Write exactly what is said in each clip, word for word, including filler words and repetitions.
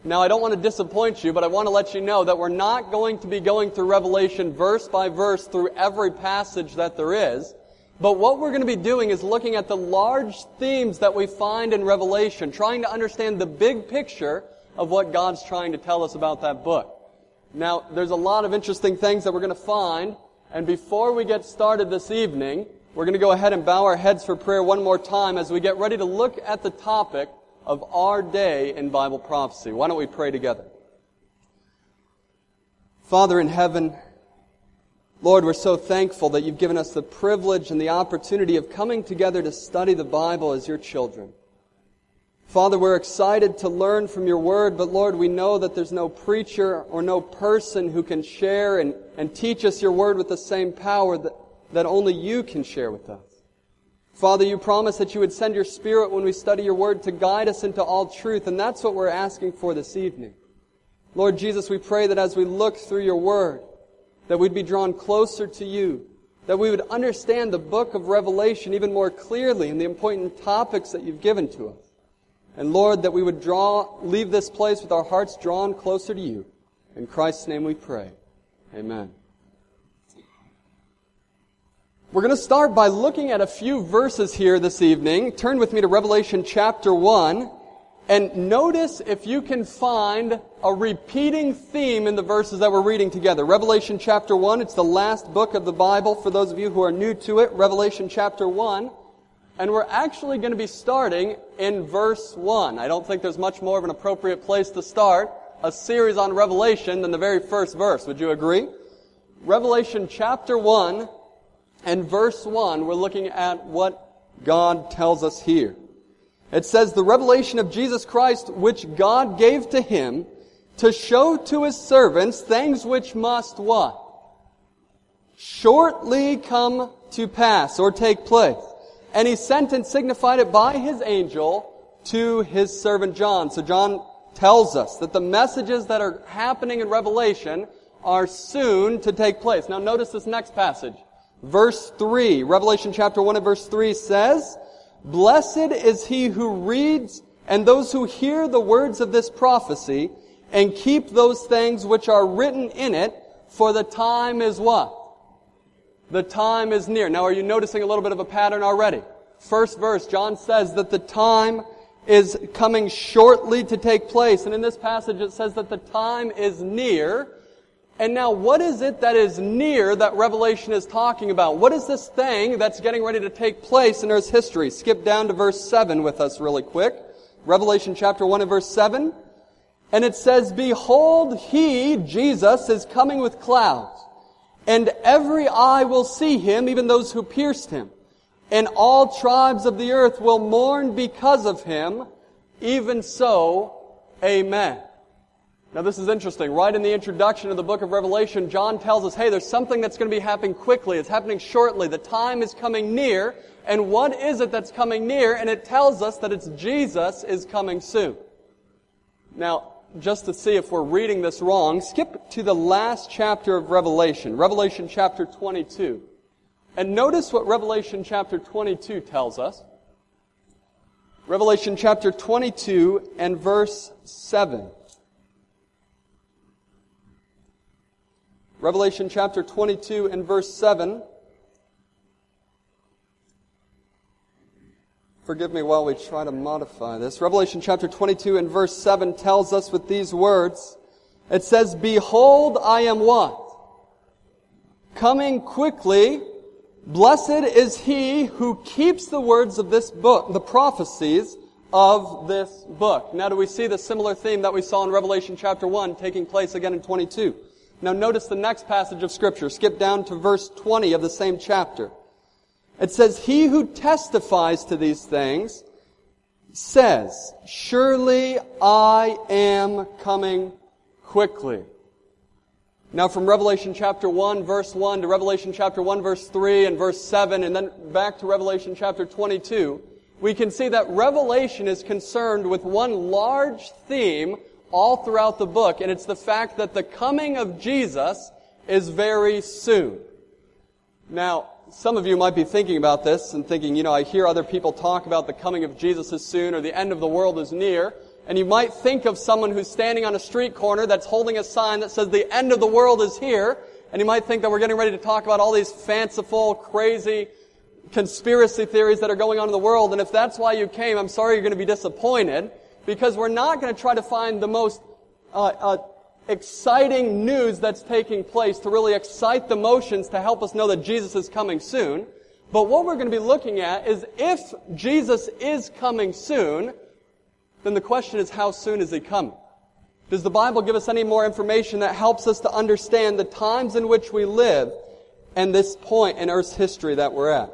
Now, I don't want to disappoint you, but I want to let you know that we're not going to be going through Revelation verse by verse through every passage that there is. But what we're going to be doing is looking at the large themes that we find in Revelation, trying to understand the big picture of what God's trying to tell us about that book. Now, there's a lot of interesting things that we're going to find, and before we get started this evening, we're going to go ahead and bow our heads for prayer one more time as we get ready to look at the topic of our day in Bible prophecy. Why don't we pray together? Father in heaven, Lord, we're so thankful that you've given us the privilege and the opportunity of coming together to study the Bible as your children. Father, we're excited to learn from your word, but Lord, we know that there's no preacher or no person who can share and, and teach us your word with the same power that, that only you can share with us. Father, you promised that you would send your Spirit when we study your word to guide us into all truth, and that's what we're asking for this evening. Lord Jesus, we pray that as we look through your word, that we'd be drawn closer to you, that we would understand the book of Revelation even more clearly and the important topics that you've given to us. And Lord, that we would draw, leave this place with our hearts drawn closer to you. In Christ's name we pray. Amen. We're going to start by looking at a few verses here this evening. Turn with me to Revelation chapter one. And notice if you can find a repeating theme in the verses that we're reading together. Revelation chapter one, it's the last book of the Bible for those of you who are new to it. Revelation chapter one. And we're actually going to be starting in verse one. I don't think there's much more of an appropriate place to start a series on Revelation than the very first verse. Would you agree? Revelation chapter one and verse one, we're looking at what God tells us here. It says, the revelation of Jesus Christ, which God gave to him to show to his servants things which must what? Shortly come to pass or take place. And he sent and signified it by his angel to his servant John. So John tells us that the messages that are happening in Revelation are soon to take place. Now notice this next passage. Verse three, Revelation chapter one and verse three says, blessed is he who reads and those who hear the words of this prophecy and keep those things which are written in it, for the time is what? The time is near. Now, are you noticing a little bit of a pattern already? First verse, John says that the time is coming shortly to take place. And in this passage, it says that the time is near. And now, what is it that is near that Revelation is talking about? What is this thing that's getting ready to take place in Earth's history? Skip down to verse seven with us really quick. Revelation chapter one and verse seven. And it says, behold, he, Jesus, is coming with clouds. And every eye will see him, even those who pierced him. And all tribes of the earth will mourn because of him. Even so, amen. Now this is interesting. Right in the introduction of the book of Revelation, John tells us, hey, there's something that's going to be happening quickly. It's happening shortly. The time is coming near. And what is it that's coming near? And it tells us that it's Jesus is coming soon. Now, just to see if we're reading this wrong, skip to the last chapter of Revelation, Revelation chapter twenty-two. And notice what Revelation chapter twenty-two tells us. Revelation chapter twenty-two and verse seven. Revelation chapter twenty-two and verse seven. Forgive me while we try to modify this. Revelation chapter twenty-two and verse seven tells us with these words. It says, behold, I am what? Coming quickly. Blessed is he who keeps the words of this book, the prophecies of this book. Now do we see the similar theme that we saw in Revelation chapter one taking place again in twenty-two? Now notice the next passage of Scripture. Skip down to verse twenty of the same chapter. It says, he who testifies to these things says, surely I am coming quickly. Now from Revelation chapter one, verse one, to Revelation chapter one, verse three, and verse seven, and then back to Revelation chapter twenty-two, we can see that Revelation is concerned with one large theme all throughout the book, and it's the fact that the coming of Jesus is very soon. Now, some of you might be thinking about this and thinking, you know, I hear other people talk about the coming of Jesus is soon or the end of the world is near, And you might think of someone who's standing on a street corner that's holding a sign that says the end of the world is here. And you might think that we're getting ready to talk about all these fanciful, crazy conspiracy theories that are going on in the world. And if that's why you came, I'm sorry you're going to be disappointed, because we're not going to try to find the most uh, uh, exciting news that's taking place to really excite the emotions to help us know that Jesus is coming soon. But what we're going to be looking at is if Jesus is coming soon, then the question is, how soon is He coming? Does the Bible give us any more information that helps us to understand the times in which we live and this point in Earth's history that we're at?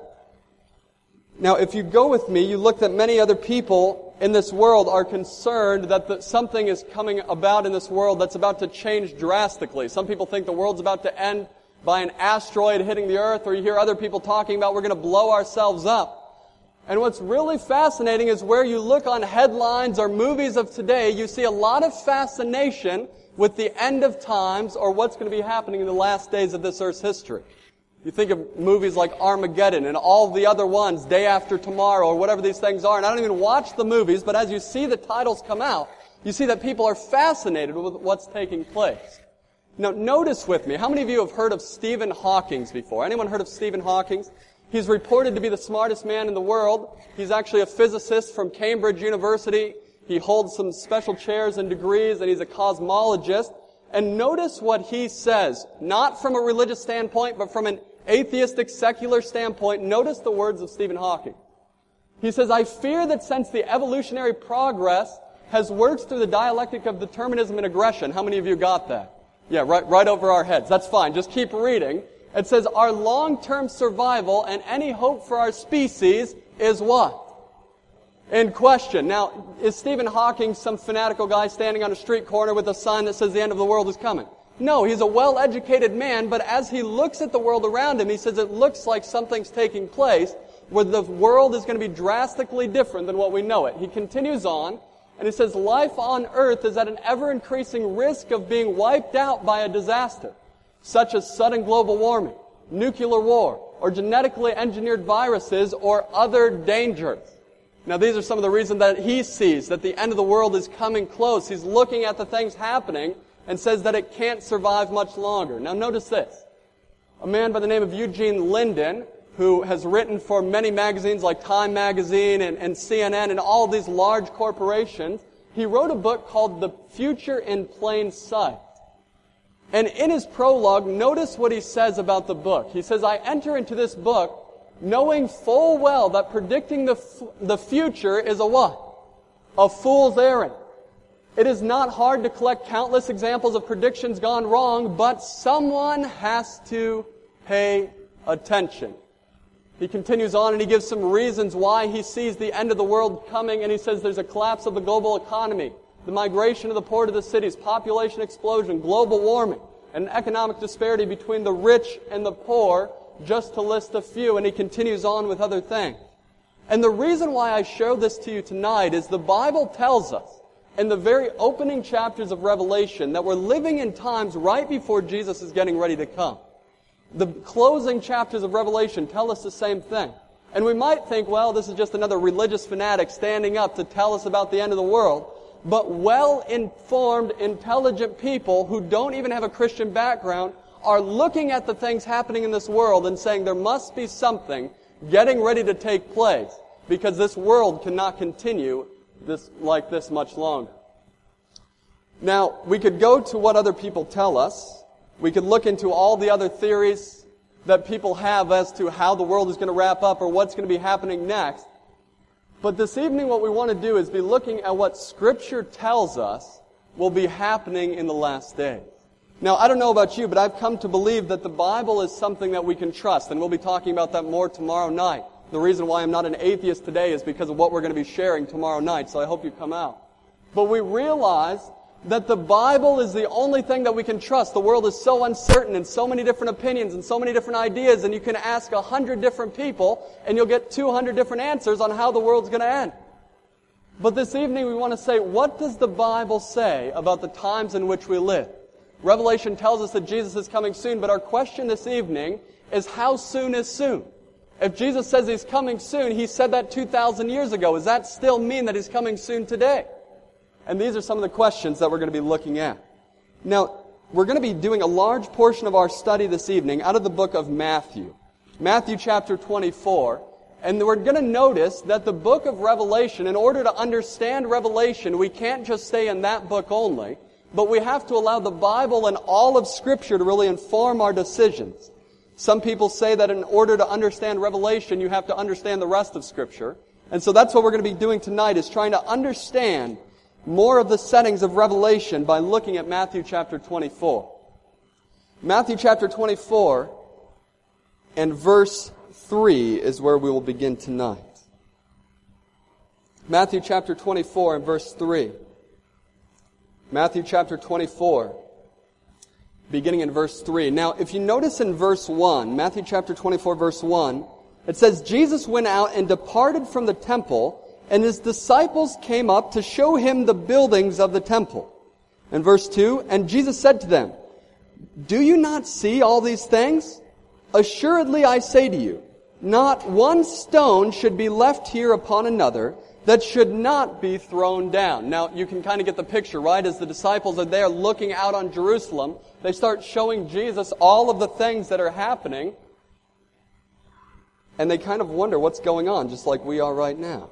Now, if you go with me, you look that many other people in this world are concerned that the, something is coming about in this world that's about to change drastically. Some people think the world's about to end by an asteroid hitting the earth, or you hear other people talking about we're going to blow ourselves up. And what's really fascinating is where you look on headlines or movies of today, you see a lot of fascination with the end of times or what's going to be happening in the last days of this earth's history. You think of movies like Armageddon and all the other ones, Day After Tomorrow, or whatever these things are. And I don't even watch the movies, but as you see the titles come out, you see that people are fascinated with what's taking place. Now, notice with me, how many of you have heard of Stephen Hawking before? Anyone heard of Stephen Hawking? He's reported to be the smartest man in the world. He's actually a physicist from Cambridge University. He holds some special chairs and degrees, and he's a cosmologist. And notice what he says, not from a religious standpoint, but from an atheistic, secular standpoint. Notice the words of Stephen Hawking. He says, I fear that since the evolutionary progress has worked through the dialectic of determinism and aggression. How many of you got that? Yeah, right, right over our heads. That's fine. Just keep reading. It says, our long-term survival and any hope for our species is what? In question. Now, is Stephen Hawking some fanatical guy standing on a street corner with a sign that says the end of the world is coming? No, he's a well-educated man, but as he looks at the world around him, he says it looks like something's taking place where the world is going to be drastically different than what we know it. He continues on, and he says, life on earth is at an ever-increasing risk of being wiped out by a disaster, such as sudden global warming, nuclear war, or genetically engineered viruses, or other dangers. Now, these are some of the reasons that he sees that the end of the world is coming close. He's looking at the things happening and says that it can't survive much longer. Now, notice this. A man by the name of Eugene Linden, who has written for many magazines like Time Magazine and, and C N N and all these large corporations, he wrote a book called The Future in Plain Sight. And in his prologue, notice what he says about the book. He says, I enter into this book knowing full well that predicting the f- the future is a what? A fool's errand. It is not hard to collect countless examples of predictions gone wrong, but someone has to pay attention. He continues on and he gives some reasons why he sees the end of the world coming, and he says there's a collapse of the global economy, the migration of the poor to the cities, population explosion, global warming, and economic disparity between the rich and the poor, just to list a few, and he continues on with other things. And the reason why I show this to you tonight is the Bible tells us in the very opening chapters of Revelation that we're living in times right before Jesus is getting ready to come. The closing chapters of Revelation tell us the same thing. And we might think, well, this is just another religious fanatic standing up to tell us about the end of the world. But well-informed, intelligent people who don't even have a Christian background are looking at the things happening in this world and saying there must be something getting ready to take place because this world cannot continue this like this much longer. Now, we could go to what other people tell us. We could look into all the other theories that people have as to how the world is going to wrap up or what's going to be happening next. But this evening what we want to do is be looking at what Scripture tells us will be happening in the last days. Now, I don't know about you, but I've come to believe that the Bible is something that we can trust, and we'll be talking about that more tomorrow night. The reason why I'm not an atheist today is because of what we're going to be sharing tomorrow night, so I hope you come out. But we realize that the Bible is the only thing that we can trust. The world is so uncertain and so many different opinions and so many different ideas, and you can ask a hundred different people and you'll get two hundred different answers on how the world's going to end. But this evening we want to say, what does the Bible say about the times in which we live? Revelation tells us that Jesus is coming soon, but our question this evening is how soon is soon? If Jesus says He's coming soon, He said that two thousand years ago. Does that still mean that He's coming soon today? And these are some of the questions that we're going to be looking at. Now, we're going to be doing a large portion of our study this evening out of the book of Matthew. Matthew chapter twenty-four. And we're going to notice that the book of Revelation, in order to understand Revelation, we can't just stay in that book only, but we have to allow the Bible and all of Scripture to really inform our decisions. Some people say that in order to understand Revelation, you have to understand the rest of Scripture. And so that's what we're going to be doing tonight, is trying to understand more of the settings of Revelation by looking at Matthew chapter twenty-four. Matthew chapter twenty-four and verse three is where we will begin tonight. Matthew chapter twenty-four and verse three. Matthew chapter twenty-four, beginning in verse three. Now, if you notice in verse one, Matthew chapter twenty-four, verse one, it says, Jesus went out and departed from the temple, and his disciples came up to show him the buildings of the temple. And verse two, and Jesus said to them, do you not see all these things? Assuredly I say to you, not one stone should be left here upon another that should not be thrown down. Now, you can kind of get the picture, right? As the disciples are there looking out on Jerusalem, they start showing Jesus all of the things that are happening, and they kind of wonder what's going on, just like we are right now.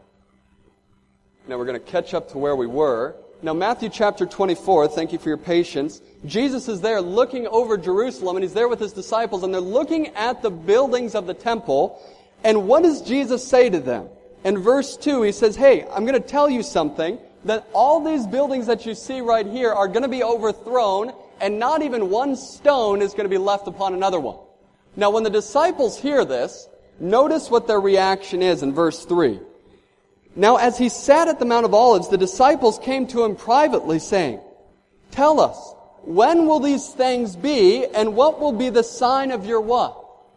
Now, we're going to catch up to where we were. Now, Matthew chapter twenty-four, thank you for your patience. Jesus is there looking over Jerusalem, and he's there with his disciples, and they're looking at the buildings of the temple. And what does Jesus say to them? In verse two, he says, hey, I'm going to tell you something, that all these buildings that you see right here are going to be overthrown, and not even one stone is going to be left upon another one. Now, when the disciples hear this, notice what their reaction is in verse three. Now, as he sat at the Mount of Olives, the disciples came to him privately, saying, tell us, when will these things be, and what will be the sign of your what?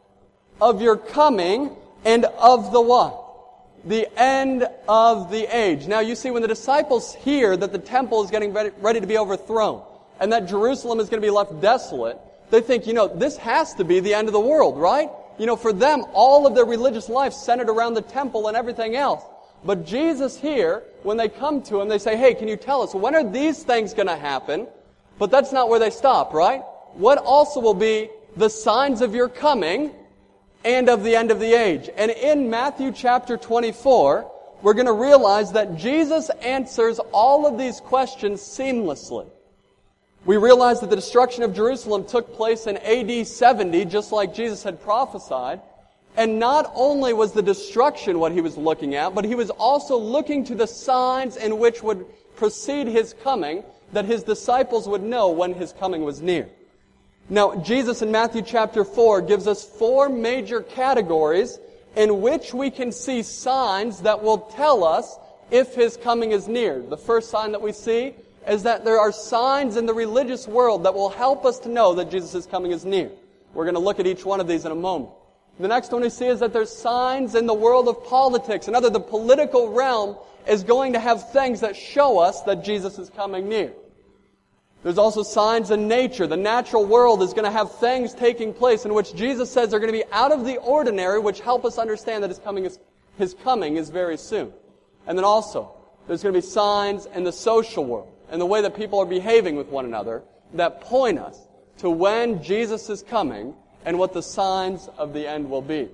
Of your coming, and of the what? The end of the age. Now, you see, when the disciples hear that the temple is getting ready, ready to be overthrown, and that Jerusalem is going to be left desolate, they think, you know, this has to be the end of the world, right? You know, for them, all of their religious life centered around the temple and everything else. But Jesus here, when they come to him, they say, hey, can you tell us, when are these things going to happen? But that's not where they stop, right? What also will be the signs of your coming and of the end of the age? And in Matthew chapter twenty-four, we're going to realize that Jesus answers all of these questions seamlessly. We realize that the destruction of Jerusalem took place in A D seventy, just like Jesus had prophesied. And not only was the destruction what he was looking at, but he was also looking to the signs in which would precede his coming, that his disciples would know when his coming was near. Now, Jesus in Matthew chapter four gives us four major categories in which we can see signs that will tell us if his coming is near. The first sign that we see is that there are signs in the religious world that will help us to know that Jesus' coming is near. We're going to look at each one of these in a moment. The next one we see is that there's signs in the world of politics. Another, the political realm is going to have things that show us that Jesus is coming near. There's also signs in nature. The natural world is going to have things taking place in which Jesus says are going to be out of the ordinary, which help us understand that his coming is, his coming is very soon. And then also, there's going to be signs in the social world and the way that people are behaving with one another that point us to when Jesus is coming and what the signs of the end will be.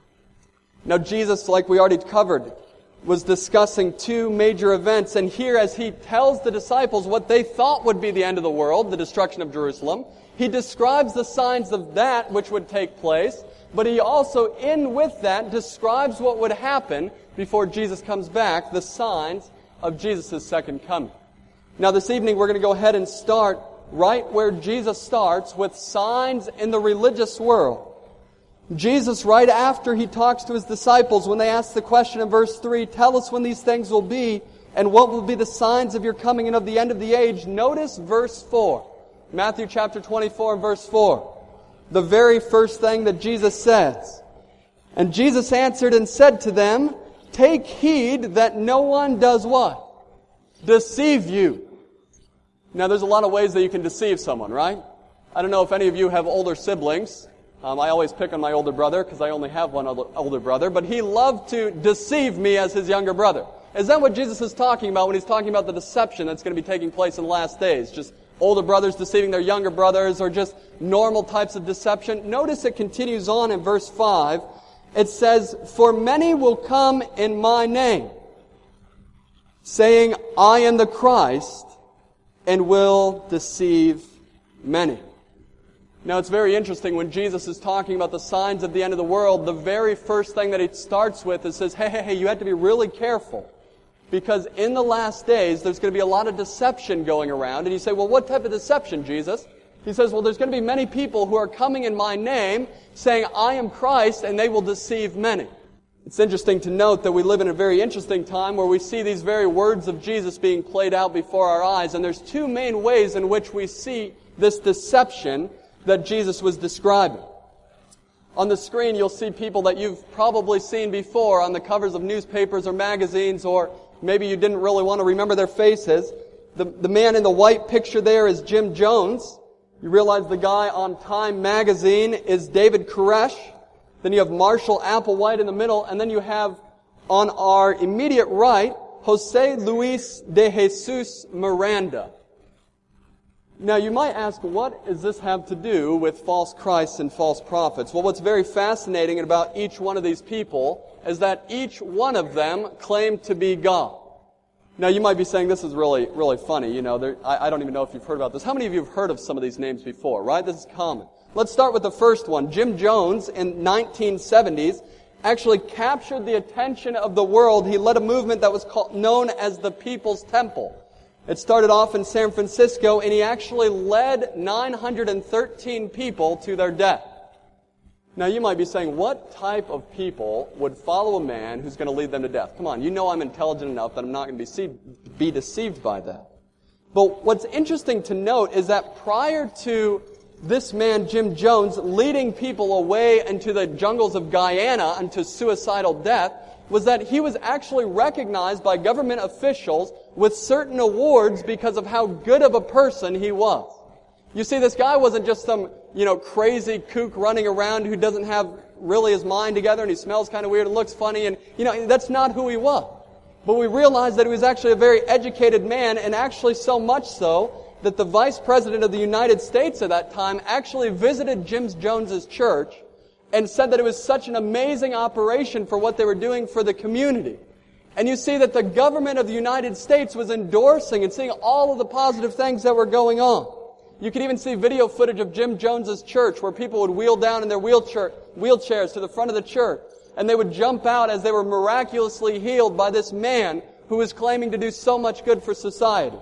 Now, Jesus, like we already covered, was discussing two major events, and here as he tells the disciples what they thought would be the end of the world, the destruction of Jerusalem, he describes the signs of that which would take place, but he also, in with that, describes what would happen before Jesus comes back, the signs of Jesus' second coming. Now, this evening we're going to go ahead and start right where Jesus starts, with signs in the religious world. Jesus, right after he talks to his disciples, when they ask the question in verse three, tell us when these things will be, and what will be the signs of your coming and of the end of the age, notice verse four. Matthew chapter twenty-four and verse four. The very first thing that Jesus says. And Jesus answered and said to them, take heed that no one does what? Deceive you. Now, there's a lot of ways that you can deceive someone, right? I don't know if any of you have older siblings. Um, I always pick on my older brother because I only have one older brother, but he loved to deceive me as his younger brother. Is that what Jesus is talking about when he's talking about the deception that's going to be taking place in the last days? Just older brothers deceiving their younger brothers, or just normal types of deception? Notice it continues on in verse five. It says, "For many will come in my name, saying, I am the Christ, and will deceive many." Now, it's very interesting when Jesus is talking about the signs of the end of the world, the very first thing that he starts with is says, hey, hey, hey, you have to be really careful. Because in the last days, there's going to be a lot of deception going around. And you say, well, what type of deception, Jesus? He says, well, there's going to be many people who are coming in my name saying, I am Christ, and they will deceive many. It's interesting to note that we live in a very interesting time where we see these very words of Jesus being played out before our eyes. And there's two main ways in which we see this deception that Jesus was describing. On the screen, you'll see people that you've probably seen before on the covers of newspapers or magazines, or maybe you didn't really want to remember their faces. The, the man in the white picture there is Jim Jones. You realize the guy on Time magazine is David Koresh. Then you have Marshall Applewhite in the middle, and then you have on our immediate right, Jose Luis de Jesus Miranda. Now, you might ask, what does this have to do with false Christs and false prophets? Well, what's very fascinating about each one of these people is that each one of them claimed to be God. Now, you might be saying, this is really, really funny. You know, there, I, I don't even know if you've heard about this. How many of you have heard of some of these names before, right? This is common. Let's start with the first one. Jim Jones, in nineteen seventies, actually captured the attention of the world. He led a movement that was called, known as the People's Temple. It started off in San Francisco, and he actually led nine hundred thirteen people to their death. Now, you might be saying, what type of people would follow a man who's going to lead them to death? Come on, you know I'm intelligent enough that I'm not going to be, see- be deceived by that. But what's interesting to note is that prior to this man, Jim Jones, leading people away into the jungles of Guyana unto suicidal death, was that he was actually recognized by government officials with certain awards because of how good of a person he was. You see, this guy wasn't just some, you know, crazy kook running around who doesn't have really his mind together, and he smells kind of weird and looks funny, and, you know, that's not who he was. But we realized that he was actually a very educated man, and actually so much so that the Vice President of the United States at that time actually visited Jim Jones's church and said that it was such an amazing operation for what they were doing for the community. And you see that the government of the United States was endorsing and seeing all of the positive things that were going on. You could even see video footage of Jim Jones's church where people would wheel down in their wheelchair, wheelchairs to the front of the church, and they would jump out as they were miraculously healed by this man who was claiming to do so much good for society.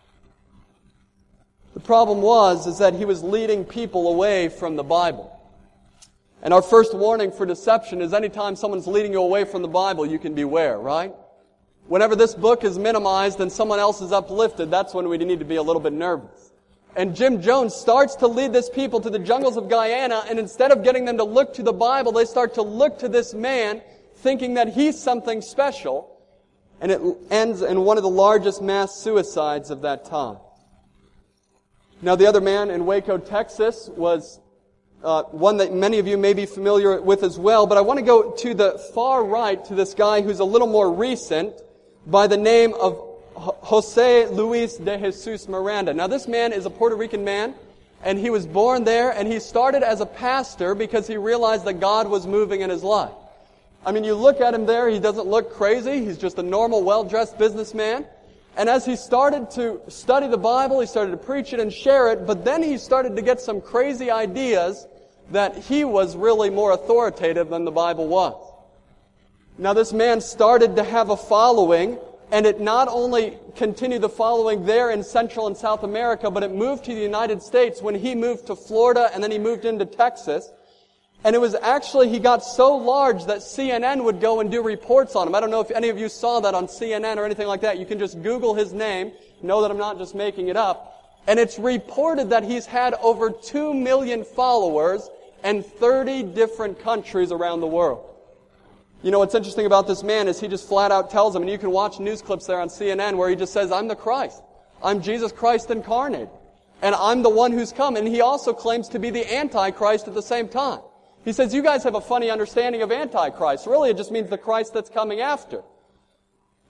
The problem was is that he was leading people away from the Bible. And our first warning for deception is anytime someone's leading you away from the Bible, you can beware, right? Whenever this book is minimized and someone else is uplifted, that's when we need to be a little bit nervous. And Jim Jones starts to lead this people to the jungles of Guyana, and instead of getting them to look to the Bible, they start to look to this man, thinking that he's something special, and it ends in one of the largest mass suicides of that time. Now, the other man in Waco, Texas, was Uh, one that many of you may be familiar with as well, but I want to go to the far right to this guy who's a little more recent by the name of Jose Luis de Jesus Miranda. Now, this man is a Puerto Rican man, and he was born there, and he started as a pastor because he realized that God was moving in his life. I mean, you look at him there, he doesn't look crazy. He's just a normal, well-dressed businessman. And as he started to study the Bible, he started to preach it and share it, but then he started to get some crazy ideas that he was really more authoritative than the Bible was. Now, this man started to have a following, and it not only continued the following there in Central and South America, but it moved to the United States when he moved to Florida, and then he moved into Texas. And it was actually, he got so large that C N N would go and do reports on him. I don't know if any of you saw that on C N N or anything like that. You can just Google his name. Know that I'm not just making it up. And it's reported that he's had over two million followers in thirty different countries around the world. You know, what's interesting about this man is he just flat out tells them, and you can watch news clips there on C N N where he just says, I'm the Christ. I'm Jesus Christ incarnate. And I'm the one who's come. And he also claims to be the Antichrist at the same time. He says, you guys have a funny understanding of Antichrist. Really, it just means the Christ that's coming after.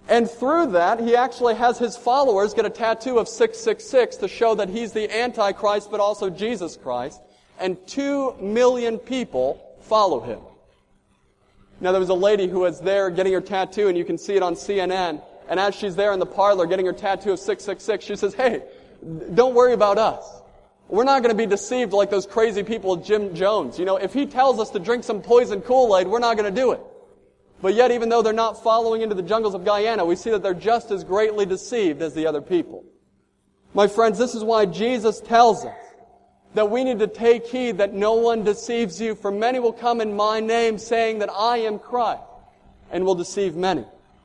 And through that, he actually has his followers get a tattoo of six six six to show that he's the Antichrist, but also Jesus Christ. And two million people follow him. Now, there was a lady who was there getting her tattoo, and you can see it on C N N. And as she's there in the parlor getting her tattoo of six six six, she says, hey, don't worry about us. We're not going to be deceived like those crazy people with Jim Jones. You know, if he tells us to drink some poison Kool-Aid, we're not going to do it. But yet, even though they're not following into the jungles of Guyana, we see that they're just as greatly deceived as the other people. My friends, this is why Jesus tells us that we need to take heed that no one deceives you, for many will come in my name saying that I am Christ, and will deceive many.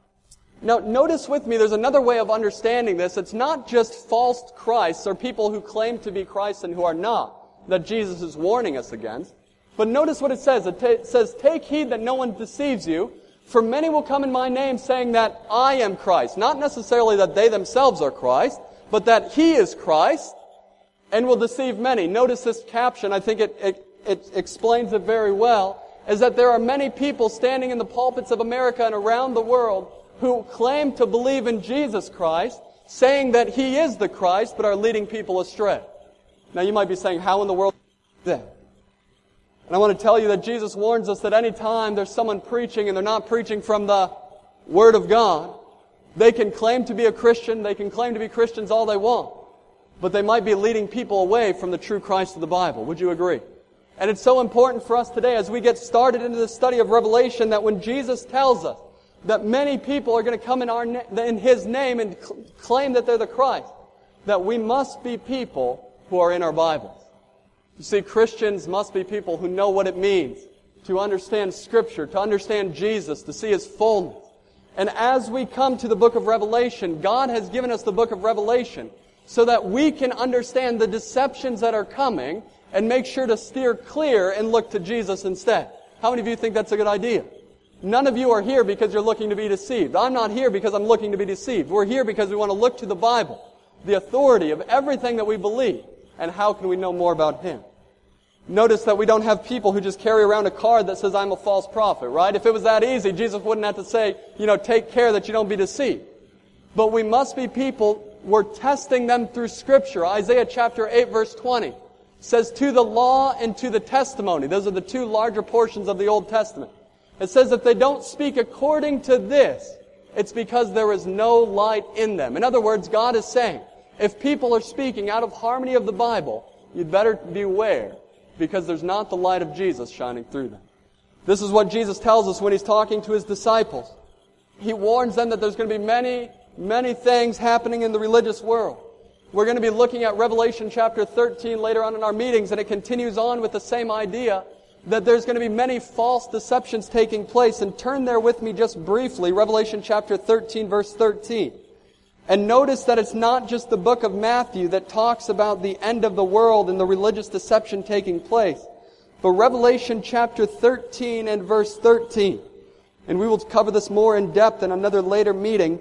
Now, notice with me, there's another way of understanding this. It's not just false Christs or people who claim to be Christ and who are not that Jesus is warning us against. But notice what it says. It, t- it says, take heed that no one deceives you, for many will come in my name saying that I am Christ. Not necessarily that they themselves are Christ, but that He is Christ, and will deceive many. Notice this caption, I think it, it, it explains it very well, is that there are many people standing in the pulpits of America and around the world who claim to believe in Jesus Christ, saying that He is the Christ, but are leading people astray. Now you might be saying, how in the world is that? And I want to tell you that Jesus warns us that any time there's someone preaching and they're not preaching from the Word of God, they can claim to be a Christian, they can claim to be Christians all they want, but they might be leading people away from the true Christ of the Bible. Would you agree? And it's so important for us today as we get started into the study of Revelation that when Jesus tells us that many people are going to come in our na- in His name and cl- claim that they're the Christ, that we must be people who are in our Bibles. You see, Christians must be people who know what it means to understand Scripture, to understand Jesus, to see His fullness. And as we come to the book of Revelation, God has given us the book of Revelation so that we can understand the deceptions that are coming and make sure to steer clear and look to Jesus instead. How many of you think that's a good idea? None of you are here because you're looking to be deceived. I'm not here because I'm looking to be deceived. We're here because we want to look to the Bible, the authority of everything that we believe, and how can we know more about Him. Notice that we don't have people who just carry around a card that says, I'm a false prophet, right? If it was that easy, Jesus wouldn't have to say, you know, take care that you don't be deceived. But we must be people, we're testing them through Scripture. Isaiah chapter eight verse twenty says, to the law and to the testimony. Those are the two larger portions of the Old Testament. It says if they don't speak according to this, it's because there is no light in them. In other words, God is saying, if people are speaking out of harmony of the Bible, you'd better beware, because there's not the light of Jesus shining through them. This is what Jesus tells us when He's talking to His disciples. He warns them that there's going to be many, many things happening in the religious world. We're going to be looking at Revelation chapter thirteen later on in our meetings, and it continues on with the same idea that there's going to be many false deceptions taking place. And turn there with me just briefly, Revelation chapter thirteen, verse thirteen. And notice that it's not just the book of Matthew that talks about the end of the world and the religious deception taking place, but Revelation chapter thirteen and verse thirteen. And we will cover this more in depth in another later meeting.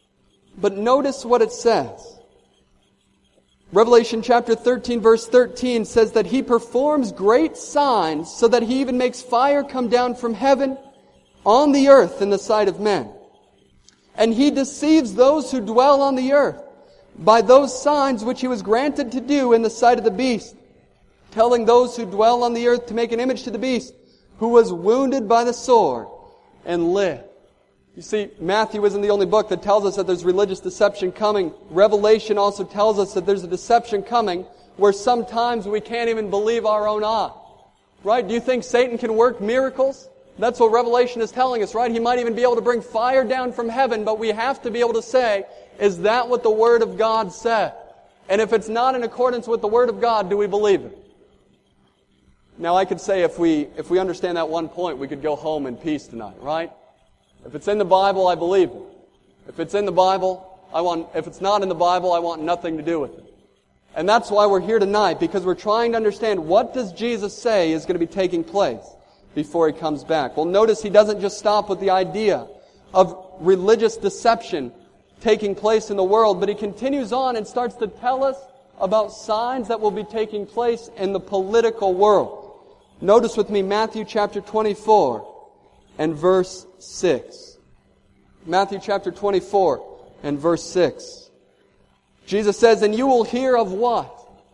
But notice what it says. Revelation chapter thirteen verse thirteen says that He performs great signs so that He even makes fire come down from heaven on the earth in the sight of men. And He deceives those who dwell on the earth by those signs which He was granted to do in the sight of the beast, telling those who dwell on the earth to make an image to the beast, who was wounded by the sword and lived. You see, Matthew isn't the only book that tells us that there's religious deception coming. Revelation also tells us that there's a deception coming where sometimes we can't even believe our own eye. Right? Do you think Satan can work miracles? That's what Revelation is telling us, right? He might even be able to bring fire down from heaven, but we have to be able to say, is that what the Word of God said? And if it's not in accordance with the Word of God, do we believe it? Now I could say if we if we understand that one point, we could go home in peace tonight, right? If it's in the Bible, I believe it. If it's in the Bible, I want, if it's not in the Bible, I want nothing to do with it. And that's why we're here tonight, because we're trying to understand what does Jesus say is going to be taking place before He comes back. Well, notice He doesn't just stop with the idea of religious deception taking place in the world, but He continues on and starts to tell us about signs that will be taking place in the political world. Notice with me Matthew chapter twenty-four and verse six. Matthew chapter twenty-four and verse six. Jesus says, "And you will hear of what?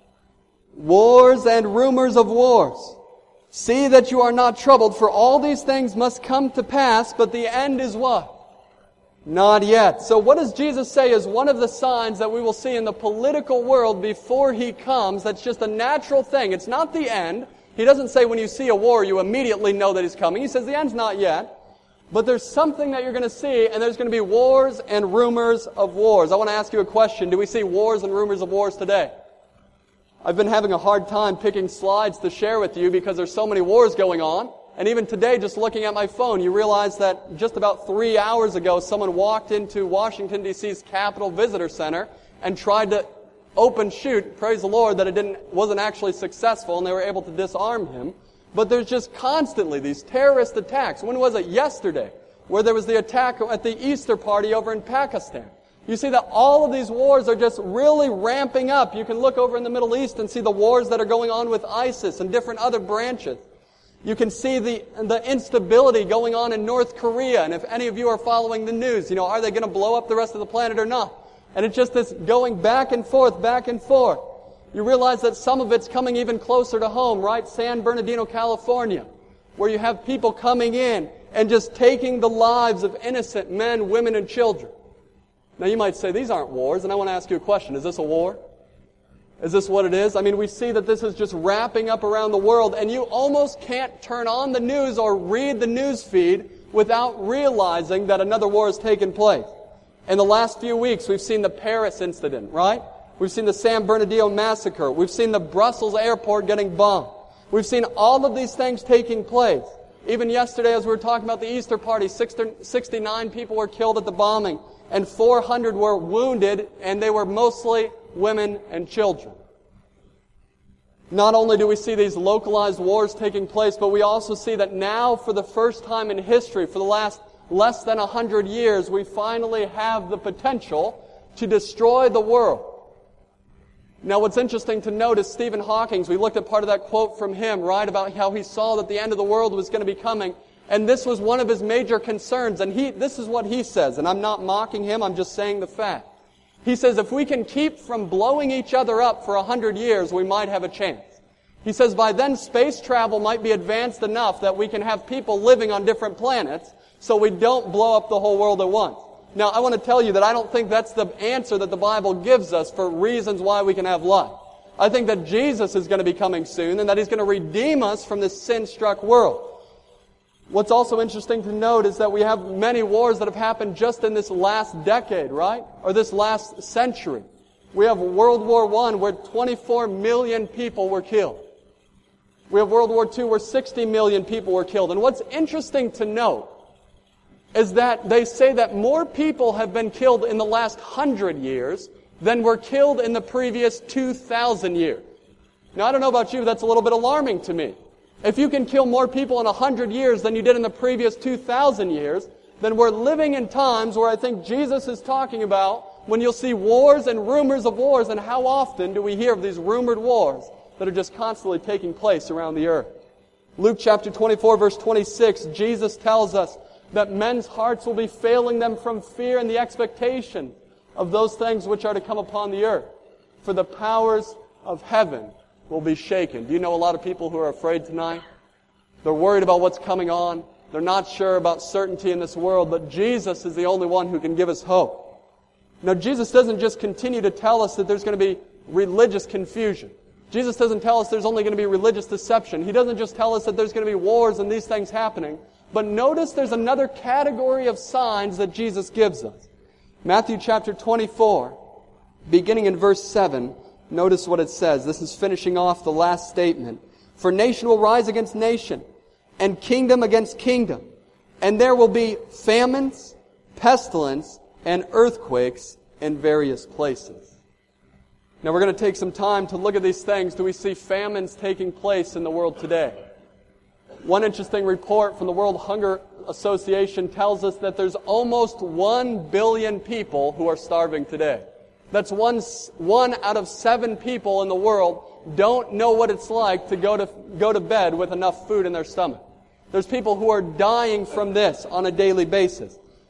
Wars and rumors of wars. See that you are not troubled, for all these things must come to pass, but the end is what? Not yet." So what does Jesus say is one of the signs that we will see in the political world before He comes? That's just a natural thing. It's not the end. He doesn't say when you see a war, you immediately know that He's coming. He says the end's not yet. But there's something that you're going to see, and there's going to be wars and rumors of wars. I want to ask you a question. Do we see wars and rumors of wars today? I've been having a hard time picking slides to share with you because there's so many wars going on. And even today, just looking at my phone, you realize that just about three hours ago, someone walked into Washington, D C's Capitol Visitor Center and tried to open shoot. Praise the Lord that it didn't wasn't actually successful, and they were able to disarm him. But there's just constantly these terrorist attacks. When was it? Yesterday, where there was the attack at the Easter party over in Pakistan. You see that all of these wars are just really ramping up. You can look over in the Middle East and see the wars that are going on with ISIS and different other branches. You can see the the instability going on in North Korea. And if any of you are following the news, you know, are they going to blow up the rest of the planet or not? And it's just this going back and forth, back and forth. You realize that some of it's coming even closer to home, right? San Bernardino, California, where you have people coming in and just taking the lives of innocent men, women, and children. Now you might say, these aren't wars, and I want to ask you a question. Is this a war? Is this what it is? I mean, we see that this is just wrapping up around the world, and you almost can't turn on the news or read the news feed without realizing that another war has taken place. In the last few weeks, we've seen the Paris incident, right? We've seen the San Bernardino massacre. We've seen the Brussels airport getting bombed. We've seen all of these things taking place. Even yesterday, as we were talking about the Easter party, sixty-nine people were killed at the bombing, and four hundred were wounded, and they were mostly women and children. Not only do we see these localized wars taking place, but we also see that now, for the first time in history, for the last less than a hundred years, we finally have the potential to destroy the world. Now, what's interesting to note is Stephen Hawking. We looked at part of that quote from him, right, about how he saw that the end of the world was going to be coming. And this was one of his major concerns. And he, this is what he says, and I'm not mocking him, I'm just saying the fact. He says, if we can keep from blowing each other up for a hundred years, we might have a chance. He says, by then space travel might be advanced enough that we can have people living on different planets, so we don't blow up the whole world at once. Now, I want to tell you that I don't think that's the answer that the Bible gives us for reasons why we can have life. I think that Jesus is going to be coming soon and that He's going to redeem us from this sin-struck world. What's also interesting to note is that we have many wars that have happened just in this last decade, right? Or this last century. We have World War One where twenty-four million people were killed. We have World War Two where sixty million people were killed. And what's interesting to note is that they say that more people have been killed in the last hundred years than were killed in the previous two thousand years. Now, I don't know about you, but that's a little bit alarming to me. If you can kill more people in a hundred years than you did in the previous two thousand years, then we're living in times where I think Jesus is talking about when you'll see wars and rumors of wars, and how often do we hear of these rumored wars that are just constantly taking place around the earth. Luke chapter twenty-four, verse twenty-six, Jesus tells us that men's hearts will be failing them from fear and the expectation of those things which are to come upon the earth. For the powers of heaven will be shaken. Do you know a lot of people who are afraid tonight? They're worried about what's coming on. They're not sure about certainty in this world, but Jesus is the only one who can give us hope. Now, Jesus doesn't just continue to tell us that there's going to be religious confusion. Jesus doesn't tell us there's only going to be religious deception. He doesn't just tell us that there's going to be wars and these things happening. But notice there's another category of signs that Jesus gives us. Matthew chapter twenty-four, beginning in verse seven, notice what it says. This is finishing off the last statement. For nation will rise against nation, and kingdom against kingdom. And there will be famines, pestilence, and earthquakes in various places. Now we're going to take some time to look at these things. Do we see famines taking place in the world today? One interesting report from the World Hunger Association tells us that there's almost one billion people who are starving today. That's one, one out of seven people in the world don't know what it's like to go to, go to bed with enough food in their stomach. There's people who are dying from this on a daily basis.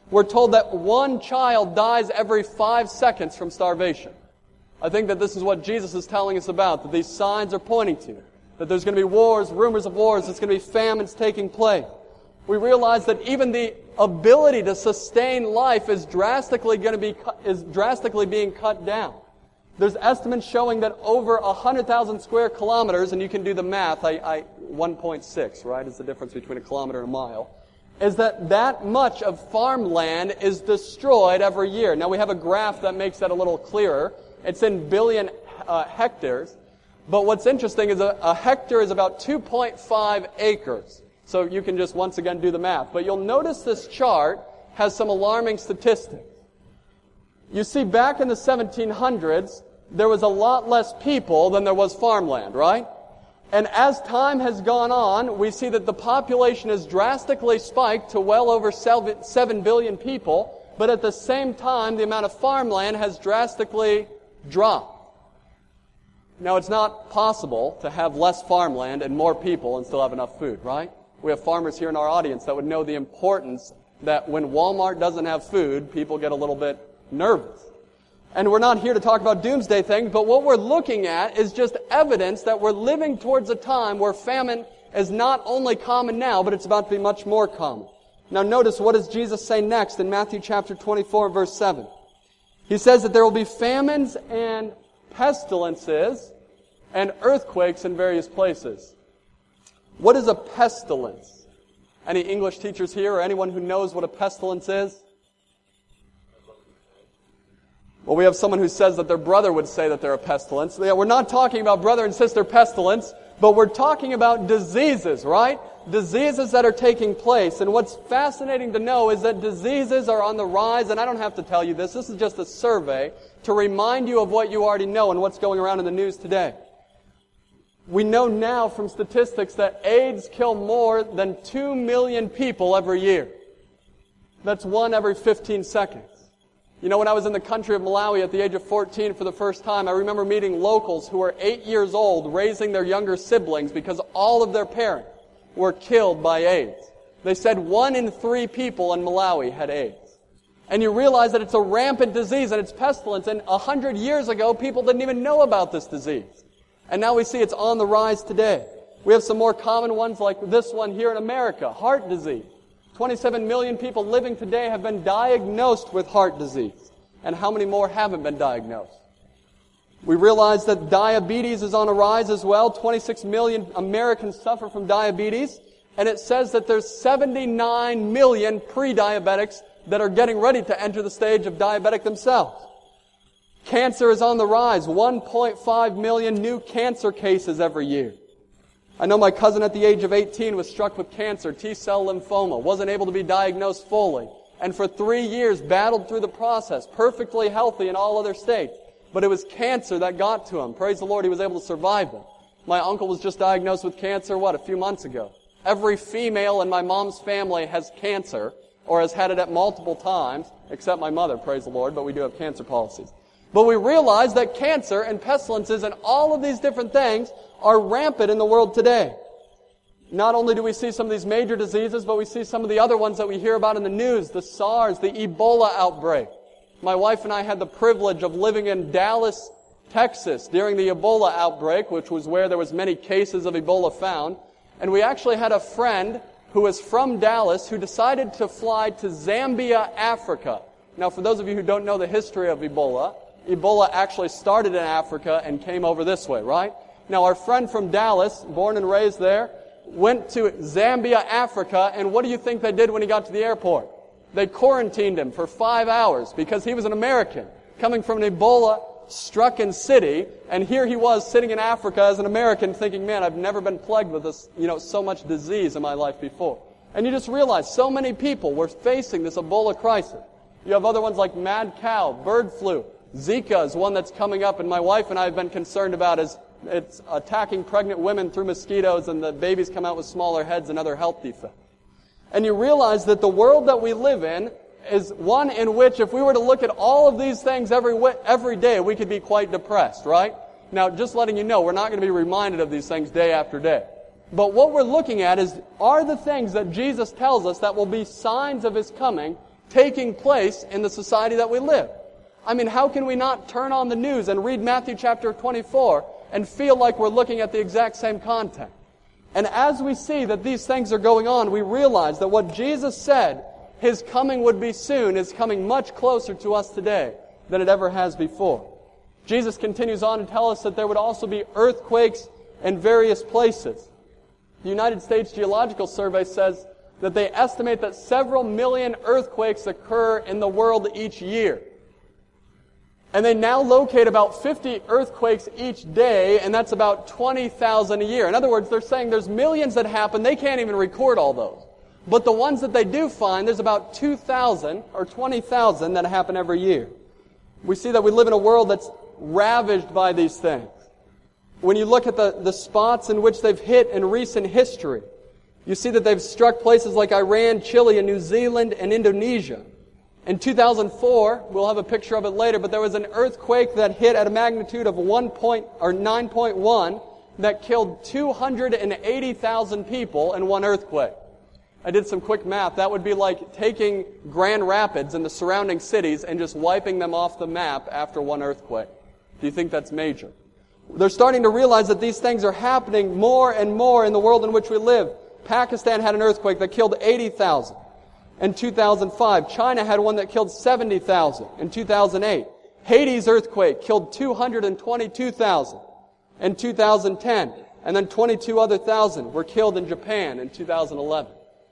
We're told that one child dies every five seconds from starvation. I think that this is what Jesus is telling us about, that these signs are pointing to. That there's going to be wars, rumors of wars, there's going to be famines taking place. We realize that even the ability to sustain life is drastically going to be is drastically being cut down. There's estimates showing that over one hundred thousand square kilometers, and you can do the math, I, I one point six, right, is the difference between a kilometer and a mile, is that that much of farmland is destroyed every year. Now we have a graph that makes that a little clearer. It's in billion uh, hectares. But what's interesting is a, a hectare is about two point five acres. So you can just once again do the math. But you'll notice this chart has some alarming statistics. You see, back in the seventeen hundreds, there was a lot less people than there was farmland, right? And as time has gone on, we see that the population has drastically spiked to well over seven billion people. But at the same time, the amount of farmland has drastically dropped. Now, it's not possible to have less farmland and more people and still have enough food, right? We have farmers here in our audience that would know the importance that when Walmart doesn't have food, people get a little bit nervous. And we're not here to talk about doomsday things, but what we're looking at is just evidence that we're living towards a time where famine is not only common now, but it's about to be much more common. Now notice, what does Jesus say next in Matthew chapter twenty-four, verse seven? He says that there will be famines and pestilences and earthquakes in various places. What is a pestilence? Any English teachers here or anyone who knows what a pestilence is? Well, we have someone who says that their brother would say that they're a pestilence. We're not talking about brother and sister pestilence, but we're talking about diseases, right? Diseases that are taking place. And what's fascinating to know is that diseases are on the rise, and I don't have to tell you this. This is just a survey to remind you of what you already know and what's going around in the news today. We know now from statistics that AIDS kill more than two million people every year. That's one every fifteen seconds. You know, when I was in the country of Malawi at the age of fourteen for the first time, I remember meeting locals who were eight years old raising their younger siblings because all of their parents were killed by AIDS. They said one in three people in Malawi had AIDS. And you realize that it's a rampant disease and it's pestilence. And a hundred years ago, people didn't even know about this disease. And now we see it's on the rise today. We have some more common ones like this one here in America, heart disease. twenty-seven million people living today have been diagnosed with heart disease. And how many more haven't been diagnosed? We realize that diabetes is on a rise as well. twenty-six million Americans suffer from diabetes. And it says that there's seventy-nine million pre-diabetics that are getting ready to enter the stage of diabetic themselves. Cancer is on the rise. one point five million new cancer cases every year. I know my cousin at the age of eighteen was struck with cancer, T-cell lymphoma, wasn't able to be diagnosed fully, and for three years battled through the process, perfectly healthy in all other states. But it was cancer that got to him. Praise the Lord, he was able to survive it. My uncle was just diagnosed with cancer, what, a few months ago. Every female in my mom's family has cancer, or has had it at multiple times, except my mother, praise the Lord, but we do have cancer policies. But we realize that cancer and pestilences and all of these different things are rampant in the world today. Not only do we see some of these major diseases, but we see some of the other ones that we hear about in the news, the SARS, the Ebola outbreak. My wife and I had the privilege of living in Dallas, Texas during the Ebola outbreak, which was where there was many cases of Ebola found. And we actually had a friend who was from Dallas who decided to fly to Zambia, Africa. Now, for those of you who don't know the history of Ebola, Ebola actually started in Africa and came over this way, right? Now, our friend from Dallas, born and raised there, went to Zambia, Africa, and what do you think they did when he got to the airport? They quarantined him for five hours because he was an American coming from an Ebola-stricken city, and here he was sitting in Africa as an American thinking, man, I've never been plagued with this, you know, so much disease in my life before. And you just realize so many people were facing this Ebola crisis. You have other ones like mad cow, bird flu. Zika is one that's coming up, and my wife and I have been concerned about as it's attacking pregnant women through mosquitoes, and the babies come out with smaller heads and other health defects. And you realize that the world that we live in is one in which if we were to look at all of these things every every day, we could be quite depressed, right? Now, just letting you know, we're not going to be reminded of these things day after day. But what we're looking at is, are the things that Jesus tells us that will be signs of His coming taking place in the society that we live. I mean, how can we not turn on the news and read Matthew chapter twenty-four and feel like we're looking at the exact same content? And as we see that these things are going on, we realize that what Jesus said, His coming would be soon, is coming much closer to us today than it ever has before. Jesus continues on to tell us that there would also be earthquakes in various places. The United States Geological Survey says that they estimate that several million earthquakes occur in the world each year. And they now locate about fifty earthquakes each day, and that's about twenty thousand a year. In other words, they're saying there's millions that happen. They can't even record all those. But the ones that they do find, there's about two thousand or twenty thousand that happen every year. We see that we live in a world that's ravaged by these things. When you look at the, the spots in which they've hit in recent history, you see that they've struck places like Iran, Chile, and New Zealand, and Indonesia. In two thousand four, we'll have a picture of it later, but there was an earthquake that hit at a magnitude of one point or nine point one that killed two hundred eighty thousand people in one earthquake. I did some quick math. That would be like taking Grand Rapids and the surrounding cities and just wiping them off the map after one earthquake. Do you think that's major? They're starting to realize that these things are happening more and more in the world in which we live. Pakistan had an earthquake that killed eighty thousand. In two thousand five, China had one that killed seventy thousand. In two thousand eight, Haiti's earthquake killed two hundred twenty-two thousand. In two thousand ten, and then twenty-two other thousand were killed in Japan in two thousand eleven.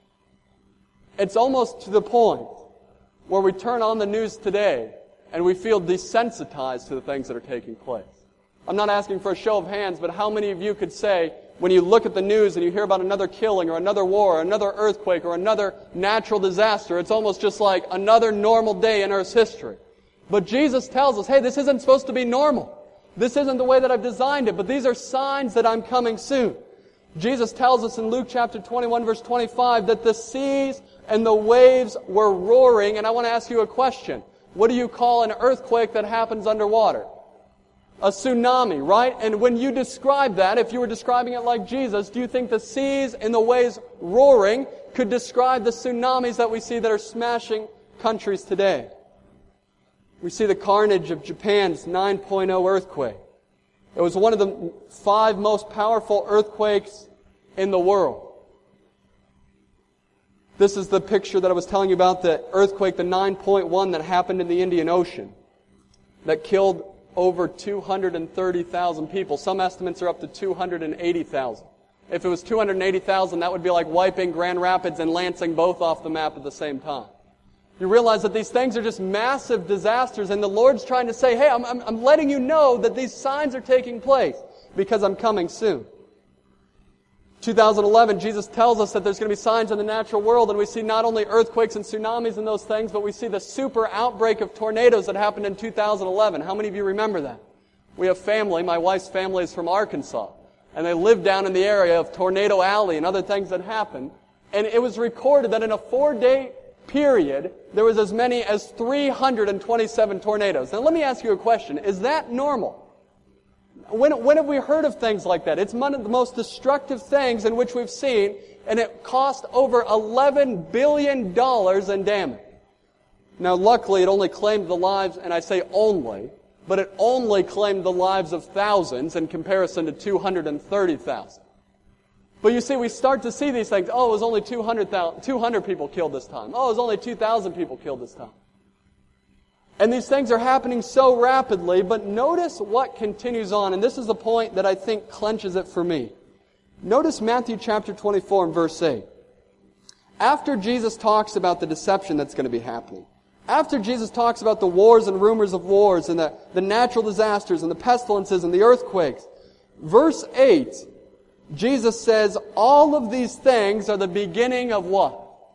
It's almost to the point where we turn on the news today and we feel desensitized to the things that are taking place. I'm not asking for a show of hands, but how many of you could say, when you look at the news and you hear about another killing or another war or another earthquake or another natural disaster, it's almost just like another normal day in Earth's history. But Jesus tells us, hey, this isn't supposed to be normal. This isn't the way that I've designed it, but these are signs that I'm coming soon. Jesus tells us in Luke chapter twenty-one, verse twenty-five, that the seas and the waves were roaring. And I want to ask you a question. What do you call an earthquake that happens underwater? A tsunami, right? And when you describe that, if you were describing it like Jesus, do you think the seas and the waves roaring could describe the tsunamis that we see that are smashing countries today? We see the carnage of Japan's nine point oh earthquake. It was one of the five most powerful earthquakes in the world. This is the picture that I was telling you about, the earthquake, the nine point one that happened in the Indian Ocean, that killed over two hundred thirty thousand people. Some estimates are up to two hundred eighty thousand. If it was two hundred eighty thousand, that would be like wiping Grand Rapids and Lansing both off the map at the same time. You realize that these things are just massive disasters, and the Lord's trying to say, hey, I'm, I'm, I'm letting you know that these signs are taking place because I'm coming soon. two thousand eleven, Jesus tells us that there's going to be signs in the natural world, and we see not only earthquakes and tsunamis and those things, but we see the super outbreak of tornadoes that happened in two thousand eleven. How many of you remember that? We have family. My wife's family is from Arkansas, and they live down in the area of Tornado Alley and other things that happened. And it was recorded that in a four-day period, there was as many as three hundred twenty-seven tornadoes. Now let me ask you a question. Is that normal? When, when have we heard of things like that? It's one of the most destructive things in which we've seen, and it cost over eleven billion dollars in damage. Now luckily it only claimed the lives, and I say only, but it only claimed the lives of thousands in comparison to two hundred thirty thousand. But you see, we start to see these things. Oh, it was only two hundred thousand, two hundred people killed this time. Oh, it was only two thousand people killed this time. And these things are happening so rapidly, but notice what continues on. And this is the point that I think clenches it for me. Notice Matthew chapter twenty-four and verse eight. After Jesus talks about the deception that's going to be happening, after Jesus talks about the wars and rumors of wars and the, the natural disasters and the pestilences and the earthquakes, verse eight, Jesus says, all of these things are the beginning of what?